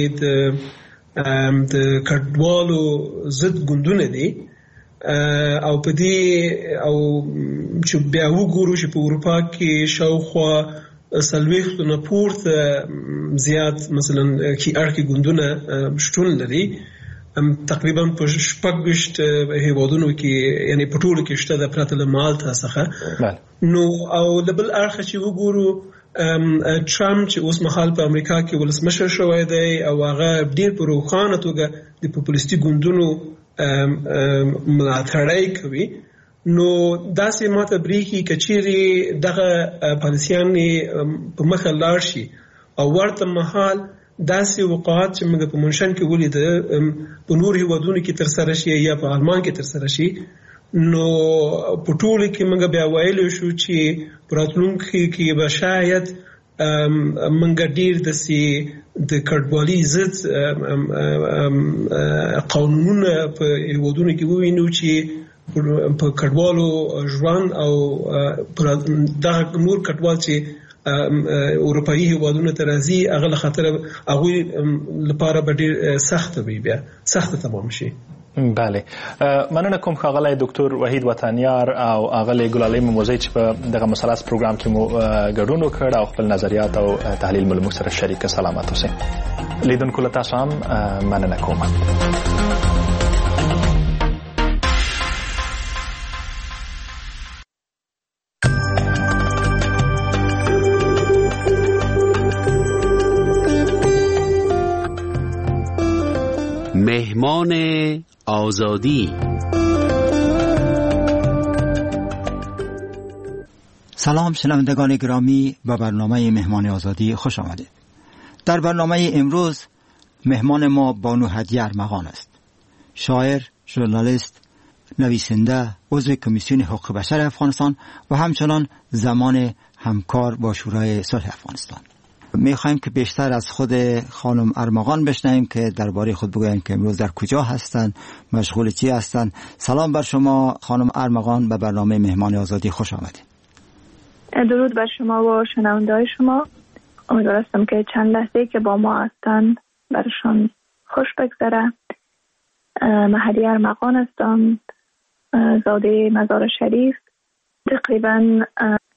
د کډوالو ضد ګوندونه دي او په دې او چې بیا وګورو چې په اروپا کې شاوخوا سلويخت نه پورته زیات مثلا کی اړخي ګوندونه شتون لري تقریبا په 6 هیوادونو کې یعنی په ټولو کې شته د پرتل مالتا څخه نو او د بل اړخ چې وګورو ټرمپ چې اوس مهال په امریکا کې ولسمشر شوی دی او هغه ډیر په روخانه توګه د پاپولیستي ګوندونو ملاتړی کوي نو داسې ماته بریخي کچيري دغه پالیسیان په مخه لاړ شي او ورته مهال داسې وقایات چې موږ په منشن کې ولید په نور هیوادونو کې تر سره شي یا په آلمان کې تر سره شي نو په ټولو کې موږ بیا وایلی شو چې پراتلونکو کې به شاید موږ ډیر د کډوالۍ ضد قانونونه په هیوادونو کې ووینو چې په کډوالو ژوند او دا نور کډوال چې اروپایي هیوادونو ته راځي هغه له خاطر هغه لپاره به ډیر سخت وي بیا سخت تمام شي. بله مننه کوم ښاغلی ډاکټر وحید وطنیار او ښاغلی ګلالۍ مموزی چې په دغه مثلث پروګرام کې مو ګډون وکړ او خپل نظریات او تحلیل مو سره شریک سلامات اوسئ. لیدونکو له تاسو هم مننه کوم. مهمان آزادی. سلام شنوندگان گرامی به برنامه مهمان آزادی خوش آمدید. در برنامه امروز مهمان ما بانو هدیه ارمغان است. شاعر، ژورنالیست، نویسنده، عضو کمیسیون حقوق بشر افغانستان و همچنان زمان همکار با شورای صلح افغانستان. میخوایم که بیشتر از خود خانم ارمغان بشنویم که درباره خود بگویند که امروز در کجا هستند، مشغول چی هستند. سلام بر شما خانم ارمغان، به برنامه مهمان آزادی خوش آمدید. درود بر شما و شنونده‌های شما. امیدوار هستم که چند لحظه که با ما هستند برشان خوش بگذره. من هدیه ارمغان هستم، زاده مزار شریف. تقریبا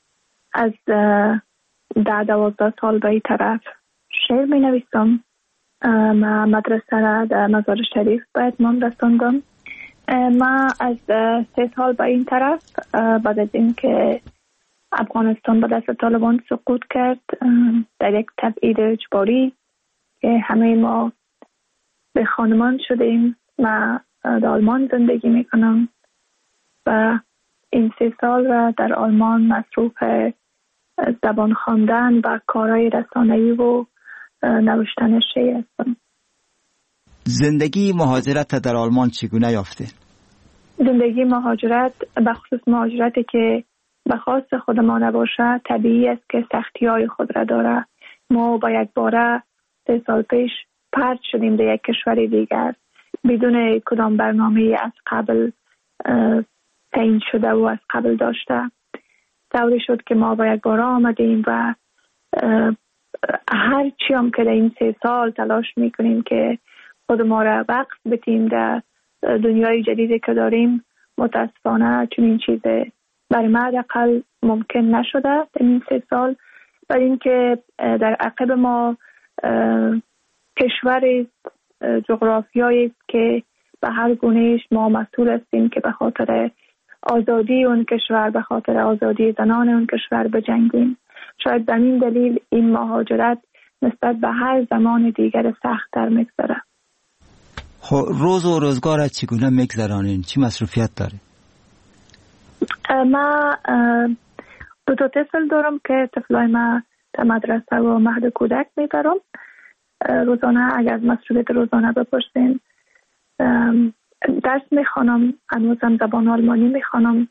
از 10-12 سال به این طرف شعر می نویسم ما مدرسه را در مزار شریف به اتمام رساندم. ما از 3 سال به این طرف بعد از اینکه افغانستان به دست طالبان سقوط کرد در یک تبعید اجباری که همه ما به خانمان شدیم. ما در آلمان زندگی میکنم و این 3 سال را در آلمان مصروف زبان خواندن و کارهای رسانه‌ای و نوشتن شعر هستم. زندگی مهاجرت در آلمان چگونه یافته؟ زندگی مهاجرت به خصوص مهاجرتی که به خواست خود ما نباشه طبیعی است که سختی‌های خود را داره. ما با یک باره 3 سال پیش پرت شدیم در یک کشور دیگر بدون کدام برنامه از قبل تعیین شده و از قبل داشته. طوری شد که ما با یک باره آمدیم و هر چی هم که در این 3 سال تلاش میکنیم که خود ما را وقف بتیم در دنیای جدیدی که داریم، متاسفانه چنین چیزی برای ما حداقل ممکن نشده در این 3 سال. برای اینکه در عقب ما کشوری جغرافیایی است که به هر گونهش ما مسئول هستیم که به خاطر آزادی اون کشور، به خاطر آزادی زنان اون کشور بجنگیم. شاید به این دلیل این مهاجرت نسبت به هر زمان دیگر سخت‌تر می‌گذره. خب روز و روزگار چگونه می‌گذرانین؟ چی مصروفیت داره؟ ما 2 تا طفل دارم که طفلای ما در مدرسه و مهد کودک میبرم. روزانه اگر مصروفیت روزانه بپرسین درس میخوانم، هنوزم زبان آلمانی میخوانم،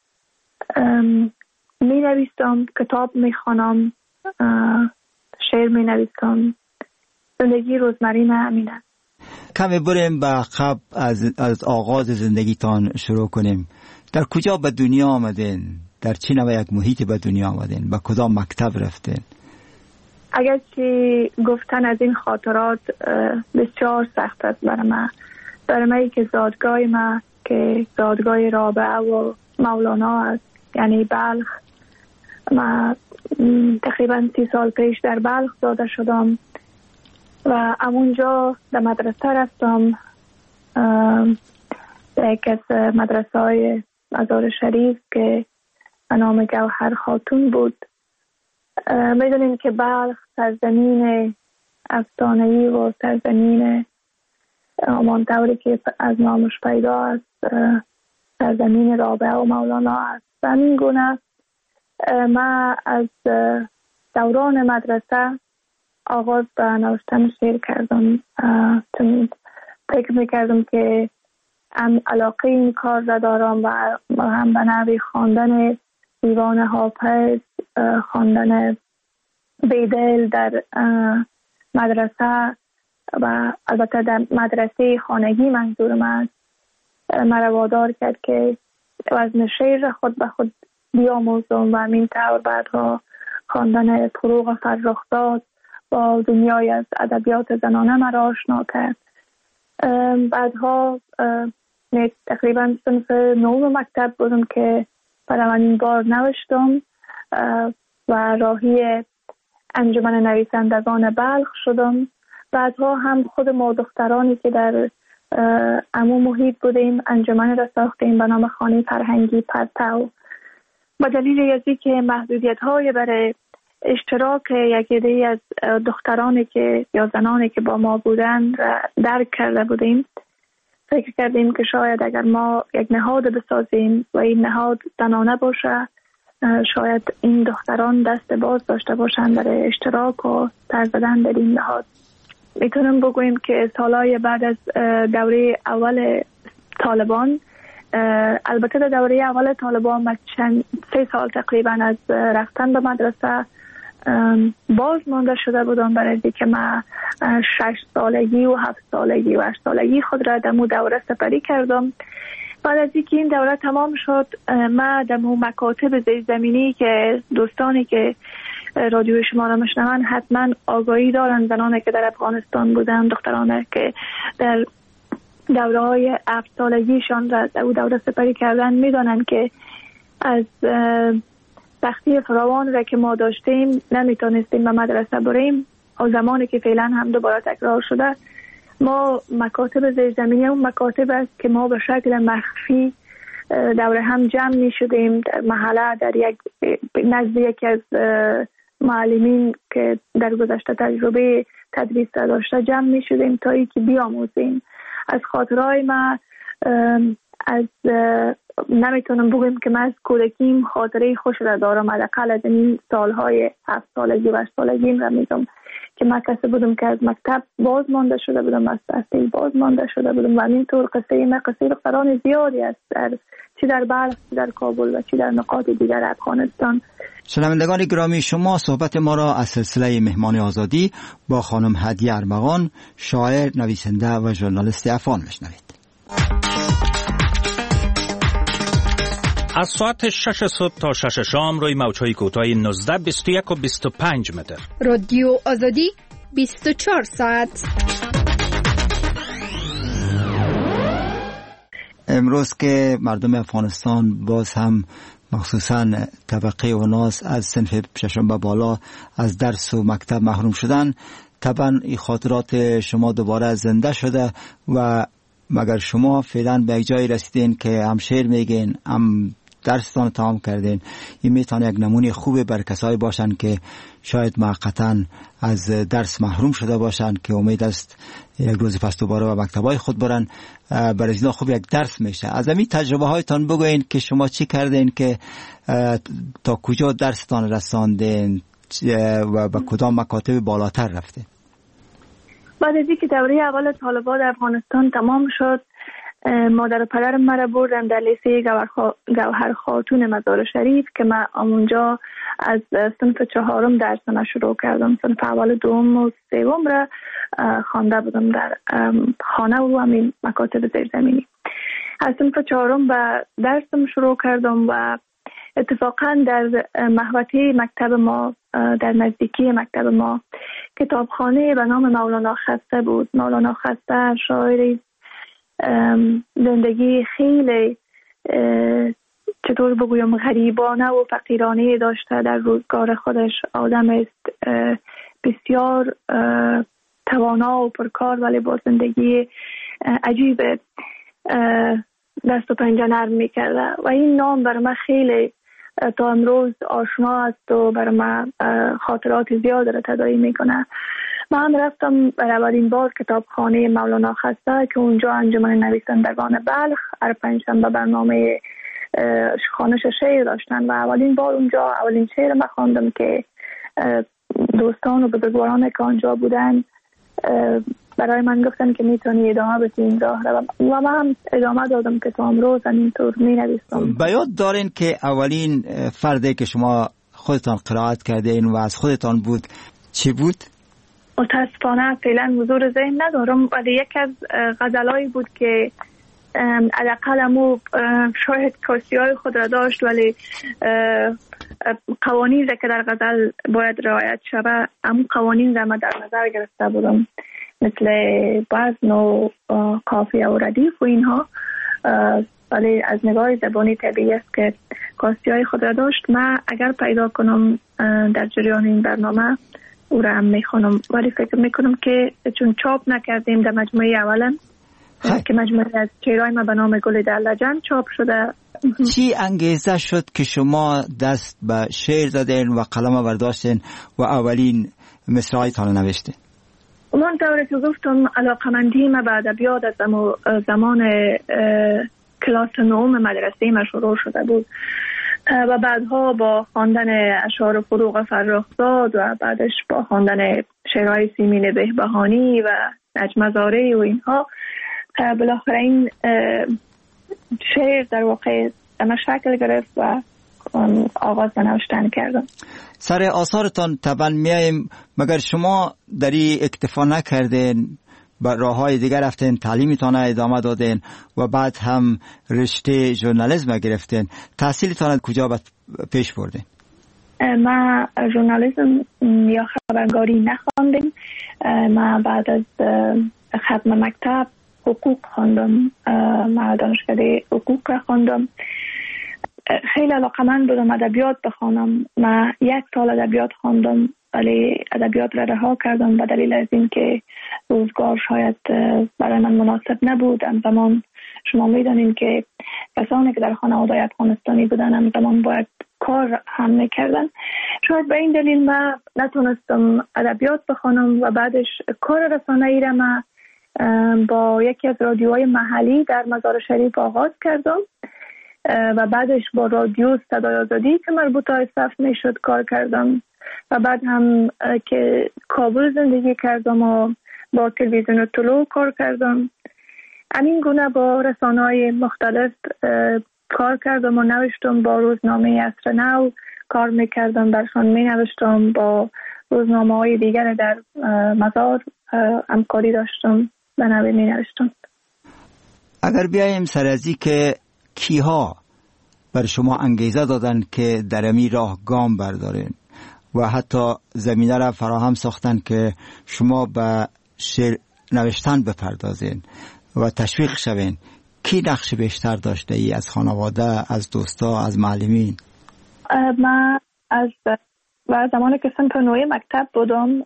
مینویسم، کتاب میخوانم، شعر مینویسم. زندگی روزمره همینه. کمی بریم به عقب از آغاز زندگیتان شروع کنیم. در کجا به دنیا آمدین؟ در چه نوع یک محیط به دنیا آمدین؟ به کدام مکتب رفتین؟ اگر چی گفتن از این خاطرات بسیار سخت است برای من که زادگاه ما که زادگاه رابعه و مولانا است، یعنی بلخ. من تقریبا 30 سال پیش در بلخ زاده شدم و همونجا در مدرسه رفتم. در یک از مدرسه های مزار شریف که نام گوهر خاتون بود. میدونیم که بلخ سرزمین افسانه‌ای و سرزمین همانطوری که از نامش پیدا است سرزمین رابعه و مولانا است. و همین گونه من از دوران مدرسه آغاز به نوشتن شعر کردم. فکر میکردم که هم علاقه این کار را دارم و هم به نوی خواندن دیوان حافظ، خواندن بیدل در مدرسه و البته در مدرسه خانگی منظورم است، مرا وادار کرد که وزن شعر خود به خود بیاموزم و همین طور بعدها خواندن فروغ فرخزاد با دنیای از ادبیات زنانه مرا آشنا کرد. بعدها تقریبا صنف 9 مکتب بودم که برای من این بار نوشتم و راهی انجمن نویسندگان بلخ شدم. بعدها هم خود ما دخترانی که در عمو محیط بودیم انجمن را ساختیم به نام خانه فرهنگی پرتو. با دلیل ازی که محدودیت های برای اشتراک یک عده از دخترانی که یا زنانی که با ما بودن درک کرده بودیم، فکر کردیم که شاید اگر ما یک نهاد بسازیم و این نهاد زنانه باشه، شاید این دختران دست باز داشته باشند برای اشتراک و سر زدن در این نهاد. میتونم بگویم که سالهای بعد از دوره اول طالبان، البته در دوره اول طالبان من 3 سال تقریبا از رفتن به مدرسه باز مانده شده بودم، برای اینکه من 6 سالگی و 7 سالگی و 8 سالگی خود را در مو دوره سپری کردم. بعد از اینکه این دوره تمام شد، من در مو مکاتب زیرزمینی که دوستانی که رادیو شما را میشنون حتما آگاهی دارن، زنانی که در افغانستان بودن، دخترانی که در دوره‌های 7 سالگیشان را در دوره سپری کردن، میدانن که از سختی فراوان را که ما داشتیم نمیتونستیم به مدرسه بریم زمانی که فعلا هم دوباره تکرار شده، ما مکاتب زیرزمینی اون مکاتب است که ما به شکل مخفی دور هم جمع می شدیم در محله، در یک نزد یکی از معلمین که در گذشته تجربه تدریس داشته جمع می شدیم تا اینکه بیاموزیم. از خاطرهای ما از نمیتونم بگم که من از کودکیم خاطره خوش را دارم، حداقل از این سالهای 7 سالگی و 8 سالگیم را میگم که من کسی بودم که از مکتب باز مانده شده بودم، از تحصیل باز مانده شده بودم و همینطور قصه من قصه دختران زیادی است، چی در بلخ، چی در کابل و چی در نقاط دیگر افغانستان. شنوندگان گرامی، شما صحبت ما را از سلسله مهمان آزادی با خانم هدیه ارمغان، شاعر، نویسنده و ژورنالیست افغان میشنوید. از ساعت 6 صبح تا 6 شام روی موج‌های کوتاه 19، 21 و 25 متر. رادیو آزادی 24 ساعت. امروز که مردم افغانستان باز هم مخصوصاً طبقه اوناس از صنف ششم به بالا از درس و مکتب محروم شدن، طبعا این خاطرات شما دوباره زنده شده و مگر شما فعلا به یک جایی رسیدین که هم شعر میگین، هم درستان تمام کردین، این میتونه یک نمونه خوبه بر کسایی باشن که شاید موقتاً از درس محروم شده باشن که امید است یک روز پس دوباره به مکتبای خود برن. برای اینا خوب یک درس میشه. از این تجربه هایتان بگوین که شما چی کردین که تا کجا درستان رساندین و به کدام مکاتب بالاتر رفتین؟ بعد از اینکه دوره اول طالبان افغانستان تمام شد، مادر و پدرم مرا بردن در لیسه گوهر خاتون مزار شریف که من اونجا از صنف 4 درسم شروع کردم. صنف اول، دوم و سوم را خوانده بودم در خانه و همین مکاتب زیرزمینی. از صنف 4 به درسم شروع کردم و اتفاقا در محوطه مکتب ما، در نزدیکی مکتب ما، کتابخانه به نام مولانا خسته بود. مولانا خسته شاعری زندگی خیلی چطور بگویم غریبانه و فقیرانه داشته در روزگار خودش. آدم است بسیار توانا و پرکار ولی با زندگی عجیب دست و پنجه نرم میکرده و این نام برای من خیلی تا امروز آشنا است و برای من خاطرات زیاد را تداعی میکنه. من رفتم برای اولین بار کتابخانه مولانا خسته که اونجا انجمن نویسندگان بلخ هر پنجشنبه برنامه خوانش شعر داشتن و اولین بار اونجا اولین شعر من خواندم که دوستان و بزرگواران که آنجا بودن برای من گفتن که میتونی ادامه بدی این راه رو و من هم ادامه دادم که تا امروز اینطور می نویسم. به یاد دارین که اولین فردی که شما خودتان قرائت کردین و از خودتان بود چی بود؟ متاسفانه فعلا حضور ذهن ندارم ولی یک از غزلایی بود که علاقه شاید کاسیای خود را داشت ولی قوانین که در غزل باید رعایت شود همون قوانین را من در نظر گرفته بودم، مثل وزن و قافیه و ردیف و اینها، ولی از نگاه زبانی طبیعی است که کاسیای خود را داشت. من اگر پیدا کنم در جریان این برنامه او را هم میخونم، ولی فکر میکنم که چون چاپ نکردیم در مجموعه اولم که مجموعه از شعرهای ما به نام گل در لجن چاپ شده. چی انگیزه شد که شما دست به شعر زدین و قلم برداشتین و اولین مصرعایتان نوشتین؟ من طوری که گفتم علاقمندی ما به ادبیات از زمان کلاس 9 مدرسه ما شروع شده بود و بعدها با خواندن اشعار فروغ فرخزاد و بعدش با خواندن شعرهای سیمین بهبهانی و نجم زاره و اینها بالاخره این شعر در واقع اما شکل گرفت و آغاز به نوشتن کردم. سر آثارتان طبعا میاییم، مگر شما در این اکتفا نکردین با راه های دیگر رفتین، تعلیمتان ادامه دادین و بعد هم رشته ژورنالیسم گرفتین؟ تحصیلتان کجا پیش بردین؟ ما ژورنالیسم یا خبرنگاری نخواندم. ما بعد از ختم مکتب حقوق خواندم. ما دانشکده حقوق را خواندم. خیلی علاقمند بودم ادبیات بخوانم. ما 1 سال ادبیات خواندم ولی ادبیات را رها کردم به دلیل از این که روزگار شاید برای من مناسب نبود. زمان شما میدانید که کسانی که در خانواده افغانستانی بودن زمان باید کار هم میکردن. شاید به این دلیل من نتونستم ادبیات بخوانم و بعدش کار رسانه‌ای را من با یکی از رادیوهای محلی در مزار شریف آغاز کردم و بعدش با رادیو صدای آزادی که مربوط به صف میشد کار کردم و بعد هم که کابل زندگی کردم و با تلویزیون طلوع کار کردم. همین گونه با رسانه‌های مختلف کار کردم و نوشتم. با روزنامه عصر نو کار میکردم، برشان می نوشتم. با روزنامه‌های دیگر در مزار همکاری داشتم، به نوی می نوشتم. اگر بیاییم سر از این که کیها بر شما انگیزه دادن که در امی راه گام بردارین و حتی زمینه را فراهم ساختن که شما به شعر نوشتن بپردازین و تشویق شوین، کی نقش بیشتر داشته ای؟ از خانواده، از دوستا، از معلمین؟ من از زمانی که صنف نوعی مکتب بودم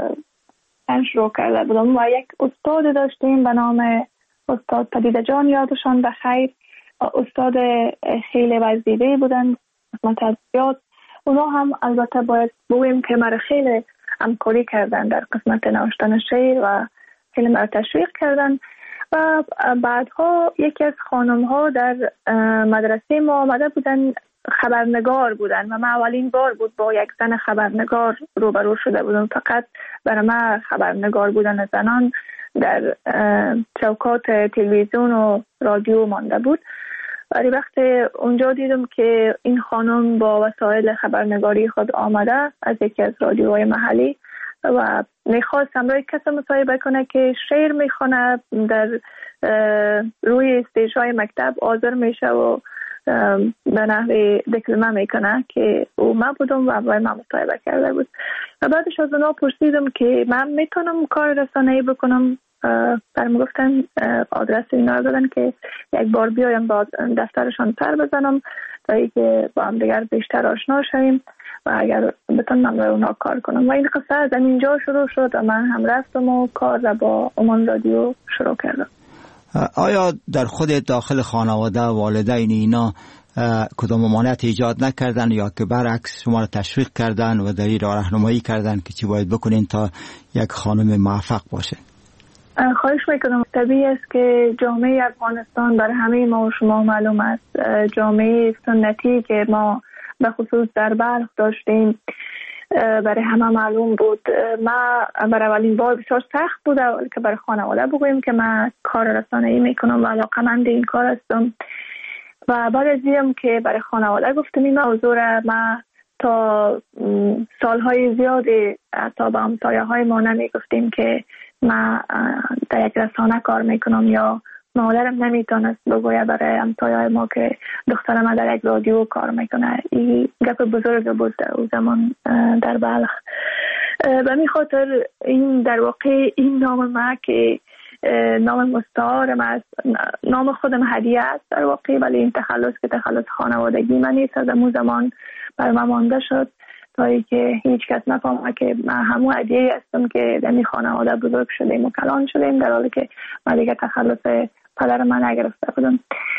شروع کرده بودم و یک استاد داشتیم به نام استاد پدیده جان، یادشان بخیر. استاد خیلی وزیده بودن قسمت ادبیات. اونا هم البته باید بگویم که مرا خیلی همکاری کردن در قسمت نوشتن شعر و خیلی مرا تشویق کردن. و بعدها یکی از خانم ها در مدرسه ما آمده بودن، خبرنگار بودن و من اولین بار بود با یک زن خبرنگار روبرو شده بودم. فقط برای من خبرنگار بودن زنان در چوکات تلویزیون و رادیو مانده بود. ولی وقتی اونجا دیدم که این خانم با وسایل خبرنگاری خود آمده از یکی از رادیوهای محلی و میخواست همراه کسی مصاحبه کنه که شعر میخونه، در روی استیج‌های مکتب حاضر میشه و به نحو دکلمه میکنه که او من بودم و باید من مصاحبه کرده بود. و بعدش از اونا پرسیدم که من میتونم کار رسانه‌ای بکنم. برام گفتن آدرس اینا رو دادن که یک بار بیایم با دفترشان سر بزنم تا اینکه با هم دیگر بیشتر آشنا شویم و اگر بتونم برای اونا کار کنم. و این قصه از اینجا شروع شد و من هم رفتم و کار را با عمان رادیو شروع کردم. آیا در خود داخل خانواده والدین اینا کدام ممانعت ایجاد نکردن یا که برعکس شما را تشویق کردن و در این راه راهنمایی کردن که چی باید بکنین تا یک خانم موفق باشه؟ خواهش میکنم. طبیعی است که جامعه افغانستان برای همه ما و شما معلوم است، جامعه سنتی که ما به خصوص در بلخ داشتیم برای همه معلوم بود. ما برای اولین بار بسیار سخت بود که برای خانواده بگوییم که من کار رسانه‌ای میکنم و علاقه‌مند این کار هستم. و بعد از اینم که برای خانواده گفتم این موضوع را، من تا سالهای زیادی تا به همسایه‌های ما نمیگفتیم که من در یک رسانه کار میکنم یا مادرم نمیتونست بگوید برای همسایه‌های ما که دختر من در یک رادیو کار میکنه. این گپ بزرگ بود در زمان در بلخ. به می خاطر این در واقع این نام ما که نام مستعارم است، نام خودم هدیه است در واقع، ولی این تخلص که تخلص خانوادگی من نیست. از اون زمان بر من مانده شد تا اینکه هیچ کس نفهمه که من همون هدیه هستم که در این خانواده بزرگ شدیم و کلان شدیم، در حالی که من دیگه تخلص پدر من نگرفته بودم.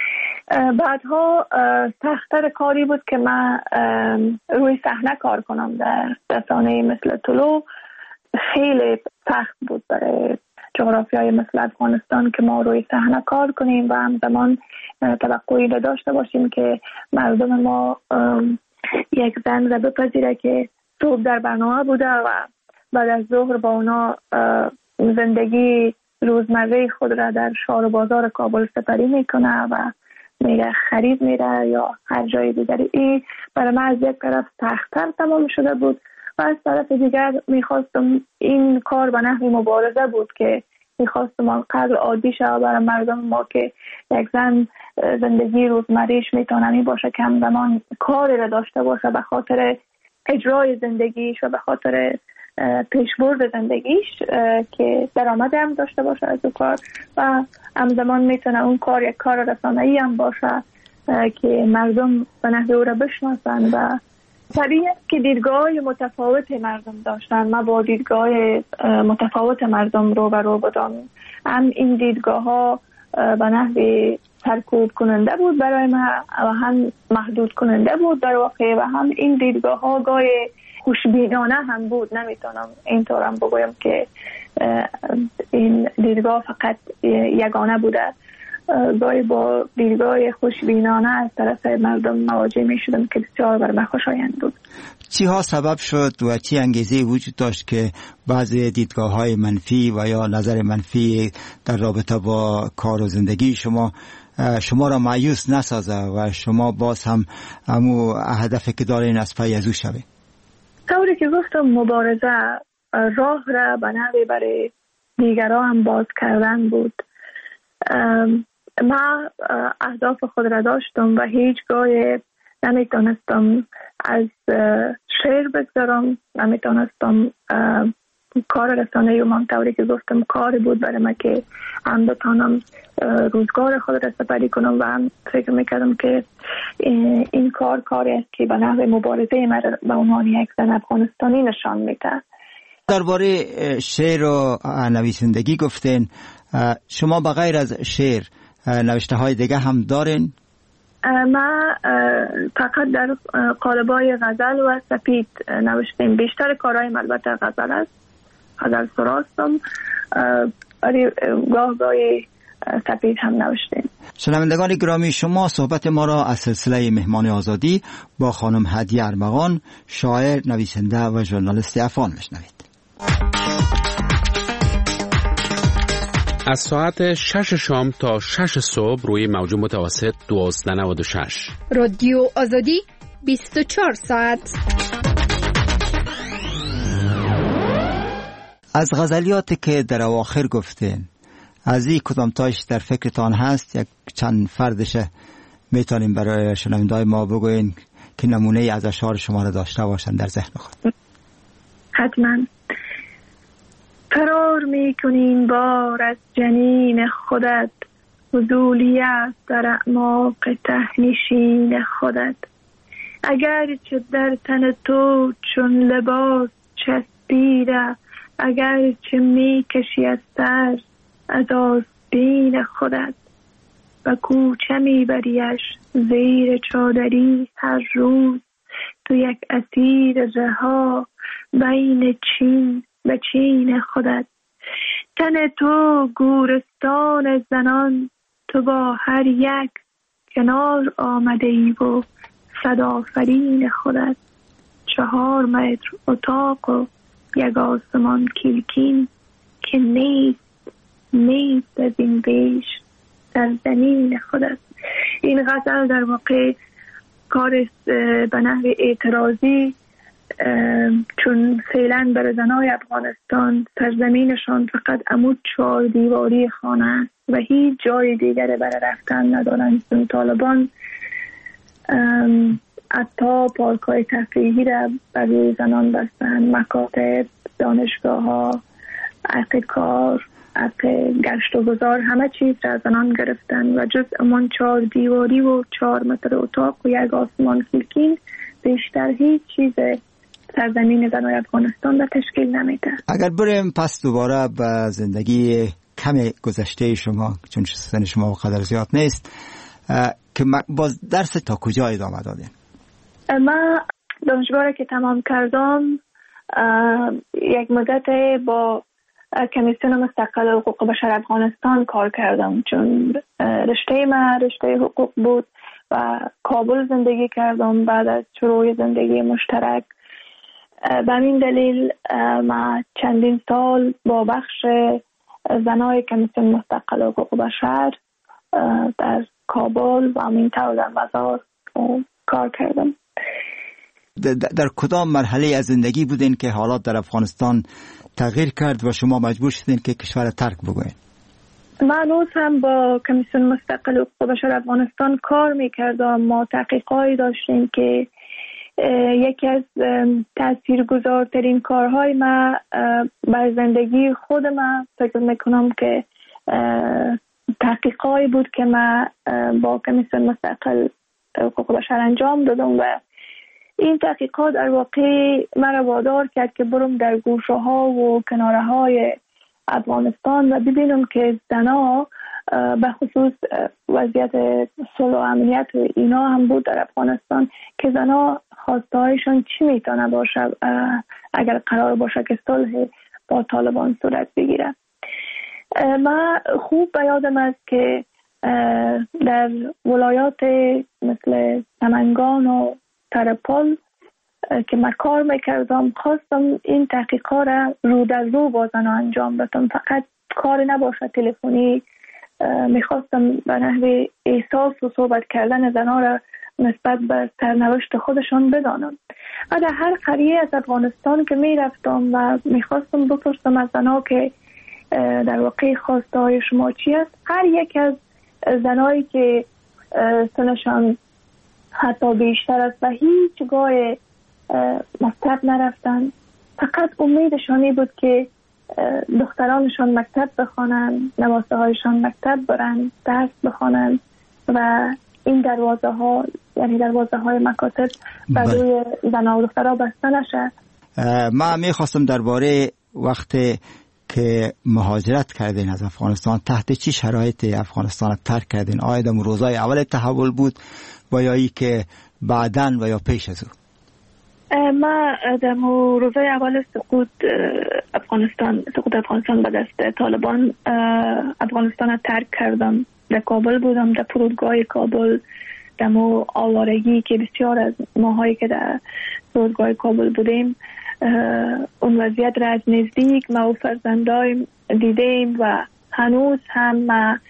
بعدها سخت‌تر کاری بود که من روی صحنه کار کنم در رسانه‌ای مثل طلوع. خیلی سخت بود برای جغرافیای مثل افغانستان که ما روی صحنه کار کنیم و همزمان توقعی داشته باشیم که مردم ما یک زن را بپذیره که صبح در برنامه بوده و بعد از ظهر با اونا زندگی روزمره خود را در شهر و بازار کابل سپری میکنه و میره خرید میره یا هر جای دیگری. این برای من از یک طرف سخت‌تر تمام شده بود و از طرف دیگر میخواستم این کار به نحو مبارزه بود که میخواستم آنقدر عادی شد برای مردم ما که یک زن زندگی روزمریش میتونه باشه که همزمان کاری را داشته باشه به خاطر اجرای زندگیش و به خاطر پیشبرد زندگیش که درآمد هم داشته باشه از اون کار و همزمان میتونه اون کار یک کار رسانه‌ای هم باشه که مردم به نحو او را بشناسن و طبیعی است که دیدگاه متفاوت مردم داشتن. ما با دیدگاه متفاوت مردم رو بودم. هم این دیدگاه ها به نحو سرکوب کننده بود برای ما و هم محدود کننده بود در واقع، و هم این دیدگاه ها گاهی خوشبینانه هم بود. نمیتونم اینطورم بگویم که این دیدگاه فقط یگانه بوده. گاهی با دیدگاه خوشبینانه از طرف مردم مواجه می شدم که بسیار بر من خوشایند بود. چی ها سبب شد و چی انگیزه وجود داشت که بعضی دیدگاه های منفی و یا نظر منفی در رابطه با کار و زندگی شما را مایوس نسازه و شما باز هم همو هدفی که دارین از پی از او شوه؟ طوری که گفتم مبارزه راه را به نحوی برای دیگران هم باز کردن بود. ما اهداف خود را داشتم و هیچگاه نمیتونستم از شعر بگذارم، نمیتونستم کار رسانه و من طوری که گفتم کاری بود برای من که هم بتانم روزگار خود را سپری کنم و هم فکر میکردم که این کاری است که به نحو مبارزه من به عنوان یک زن افغانستانی نشان میده. درباره شعر و نویسندگی گفتین، شما بغیر از شعر نوشته های دیگه هم دارین؟ ما فقط در قالب‌های غزل و سپید نوشتیم. بیشتر کارهایم البته غزل است، غزل سراستم، ولی گاهی سپید هم نوشتیم. شنوندگان گرامی، شما صحبت ما را از سلسله مهمان آزادی با خانم هدیه ارمغان، شاعر، نویسنده و ژورنالیست افغان میشنوید. از ساعت 6 شام تا 6 صبح روی موج متوسط 1296 رادیو آزادی 24 ساعت. از غزلیاتی که در اواخر گفتین، از این کدام تایش در فکرتان هست؟ یک چند فردش میتونیم برای شنونده‌های ما بگوین که نمونه از اشعار شما را داشته باشن در ذهن خود؟ حتما. فرار میکنین بار از جنین خودت، فضولیت در اعماق تهنشین خودت. اگر چه در تن تو چون لباس چسبیده، اگر چه میکشی از سر از آستین خودت. و کوچه میبریش زیر چادری هر روز، تو یک اسیر رها بین چین به چین خودت. تن تو گورستان زنان، تو با هر یک کنار آمده ای و صد آفرین خودت. 4 متر اتاق و یک آسمان کلکین، که نیست از این بیش در زمین خودت. این غزل در واقع کار به نحو اعتراضی، چون فعلا برای زنای افغانستان سرزمینشان فقط عمود 4 دیواری خانه است و هیچ جای دیگر برای رفتن ندارند. چون طالبان حتی پارک‌های تفریحی را برای زنان بستن، مکاتب، دانشگاه‌ها، حق کار، حق گشت و گذار، همه چیز را زنان گرفتن و جز امان 4 دیواری و 4 متر اتاق و یک آسمان کلکین بیشتر هیچ چیز سرزمین زنای افغانستان را تشکیل نمیده. اگر بریم پس دوباره به زندگی کم گذشته شما، چون سن شما قدر زیاد نیست، که باز درس تا کجا ادامه دادین؟ من دانشگاه که تمام کردم یک مدت با کمیسیون مستقل حقوق بشر افغانستان کار کردم، چون رشته من رشته حقوق بود و کابل زندگی کردم بعد از شروع زندگی مشترک. به این دلیل من چندین سال با بخش زنای کمیسیون مستقل حقوق بشر در کابل و همین طور در مزار کار کردم. در کدام مرحله از زندگی بودین که حالات در افغانستان تغییر کرد و شما مجبور شدین که کشور ترک بگوین؟ من روز هم با کمیسیون مستقل حقوق بشر افغانستان کار میکردم. ما تحقیقاتی داشتیم که یکی از تاثیرگذارترین کارهای ما بر زندگی خود من فکر میکنم که تحقیقاتی بود که من با کمیسیون مستقل حقوق بشر انجام دادم و این تحقیقات در واقع مرا وادار کرد که برم در گوشه ها و کناره های افغانستان و ببینم که زنها به خصوص وضعیت صلح و امنیت و اینا هم بود در افغانستان که زنها خواسته هایشان چی میتونه باشه اگر قرار باشه که صلح با طالبان صورت بگیره. من خوب به یادم است که در ولایات مثل سمنگان و ترپل که من کار میکردم خواستم این تحقیقات را رو در رو با زنها انجام بدم، فقط کار نباشه تلفنی. میخواستم به نحو احساس و صحبت کردن زنها را نسبت به سرنوشت خودشان بدانم. در هر قریه از افغانستان که میرفتم و میخواستم بپرسم از زنها که در واقع خواسته های شما چی است، هر یک از زنایی که سنشان حتی بیشتر است و هیچگاه مکتب نرفتن، فقط امیدشانی بود که دخترانشان مکتب بخوانند، نواسه هایشان مکتب برن، درس بخوانند و این دروازه ها یعنی دروازه های مکاتب برای زنها و دخترها بسته نشه. من میخواستم درباره وقت که مهاجرت کردین از افغانستان تحت چی شرایط افغانستان ترک کردین؟ آیا در روزای اول تحول بود و یا ای که بعدن و یا پیش از او؟ ما در روزای اول سقوط افغانستان به دست طالبان افغانستان ترک کردم. در کابل بودم، در فرودگاه کابل، در آوارگی که بسیار از ماهایی که در فرودگاه کابل بودیم اون وضعیت را از نزدیک ما و فرزندایم دیدیم و هنوز هم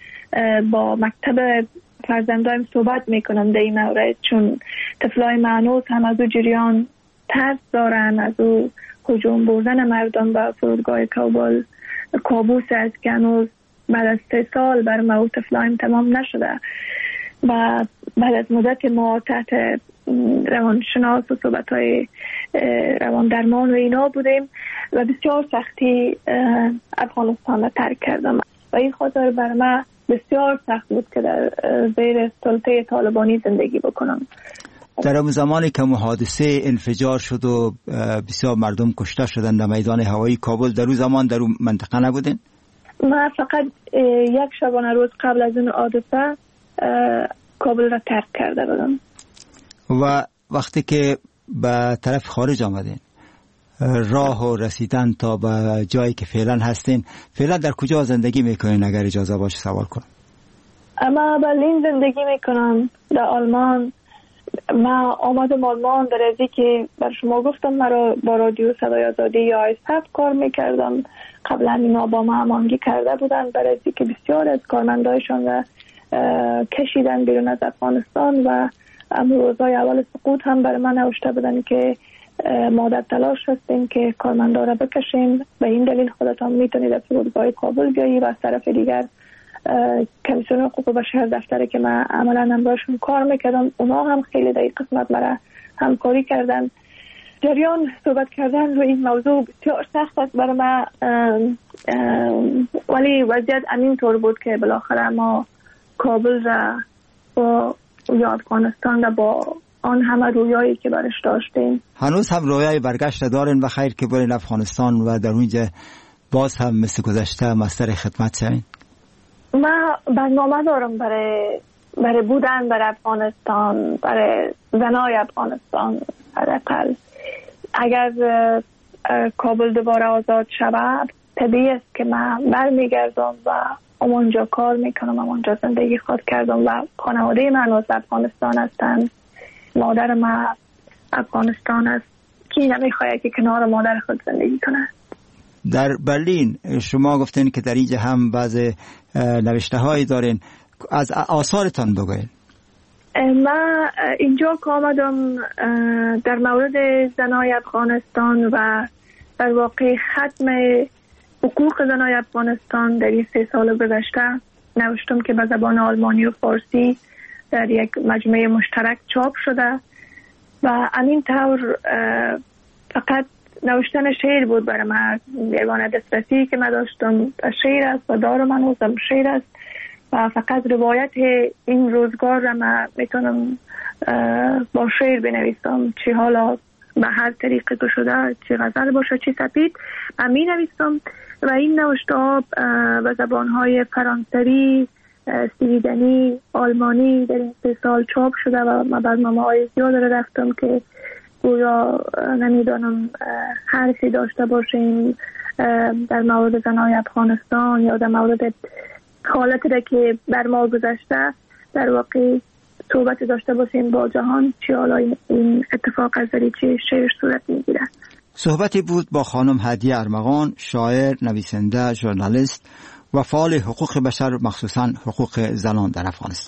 با مکتب فرزندایم صحبت میکنم در این مورد، چون طفلای ما هنوز هم از او جریان ترس دارن، از او هجوم بردن مردم به فرودگاه کابل کابوس است که هنوز بعد از 3 سال بر ما و طفلایم تمام نشده و بعد از مدت ما تحت روانشناس و صحبت‌های روان درمان و اینا بودیم و بسیار سختی افغانستان را ترک کردم و این خاطر بر من بسیار سخت بود که در زیر سلطه طالبانی زندگی بکنم. در اون زمانی که حادثه انفجار شد و بسیار مردم کشته شدند در میدان هوایی کابل، در اون زمان در اون منطقه نبودین؟ من فقط یک شبانه روز قبل از اون حادثه کابل را ترک کرده بودم. و وقتی که به طرف خارج آمدین راه و رسیدن تا به جایی که فعلا هستین، فعلا در کجا زندگی میکنین اگر اجازه باشه سوال کنم؟ اما برلین زندگی میکنم، در آلمان. من آمدم آلمان در ازی که بر شما گفتم مرا با رادیو صدای آزادی یا آیسف کار میکردم. قبلا اینا با ما هماهنگی کرده بودن در ازی که بسیار از کارمندایشان را کشیدن بیرون از افغانستان و روزای اول سقوط هم برای من نوشته بودن که ما در تلاش هستیم که کارمندا را بکشیم، به این دلیل خودتان میتونید از فرودگاه کابل بیایی و از طرف دیگر کمیسیون حقوق بشر دفتری که من عملا همراهشون کار میکردم اونا هم خیلی در این قسمت مرا همکاری کردن. جریان صحبت کردن روی این موضوع بسیار سخت است برای من، ولی وضعیت همین طور بود که بالاخره ما کابل را با افغانستان را با آن همه رویایی که برش داشتیم. هنوز هم رویای برگشت دارین و خیر که برین افغانستان و در اونجا باز هم مثل گذشته مستر خدمت شوین؟ من برنامه دارم برای بودن در افغانستان، برای زنای افغانستان. حداقل اگر کابل دوباره آزاد شود طبیعی است که من برمیگردم و اونجا کار میکنم، اونجا زندگی خود کردم و خانواده من از افغانستان هستند. مادر من افغانستان است که نمیخواهد که کنار مادر خود زندگی کنه. در برلین شما گفتین که در اینجا هم بعض نوشته هایی دارین، از آثارتان بگوین. من اینجا که آمدم در مورد زنای افغانستان و در واقع ختم حقوق زنای افغانستان در این 3 سال گذشته نوشتم که به زبان آلمانی و فارسی در یک مجموعه مشترک چاپ شده و همین طور فقط نوشتن شعر بود برای من. یگانه دسترسی که من داشتم شعر است و دارم هنوزم شعر است و فقط روایت این روزگار را من میتونم با شعر بنویسم، چه حالا به هر طریقه که شده، چه غزل باشه چه سپید، من می نویسم و این نوشته‌ها به زبانهای فرانسوی، سویدنی، آلمانی در این 3 سال چاپ شده و من برنامه‌های زیاد را رفتم که گویا نمیدانم حرفی داشته باشیم در مورد زنای افغانستان یا در مورد حالتی را که بر ما گذشته، در واقع صحبت داشته باشیم با جهان، چه حالا این اتفاق از دریچه شعر صورت میگیره. صحبتی بود با خانم هدیه ارمغان، شاعر، نویسنده، ژورنالیست و فعال حقوق بشر، مخصوصا حقوق زنان در افغانستان.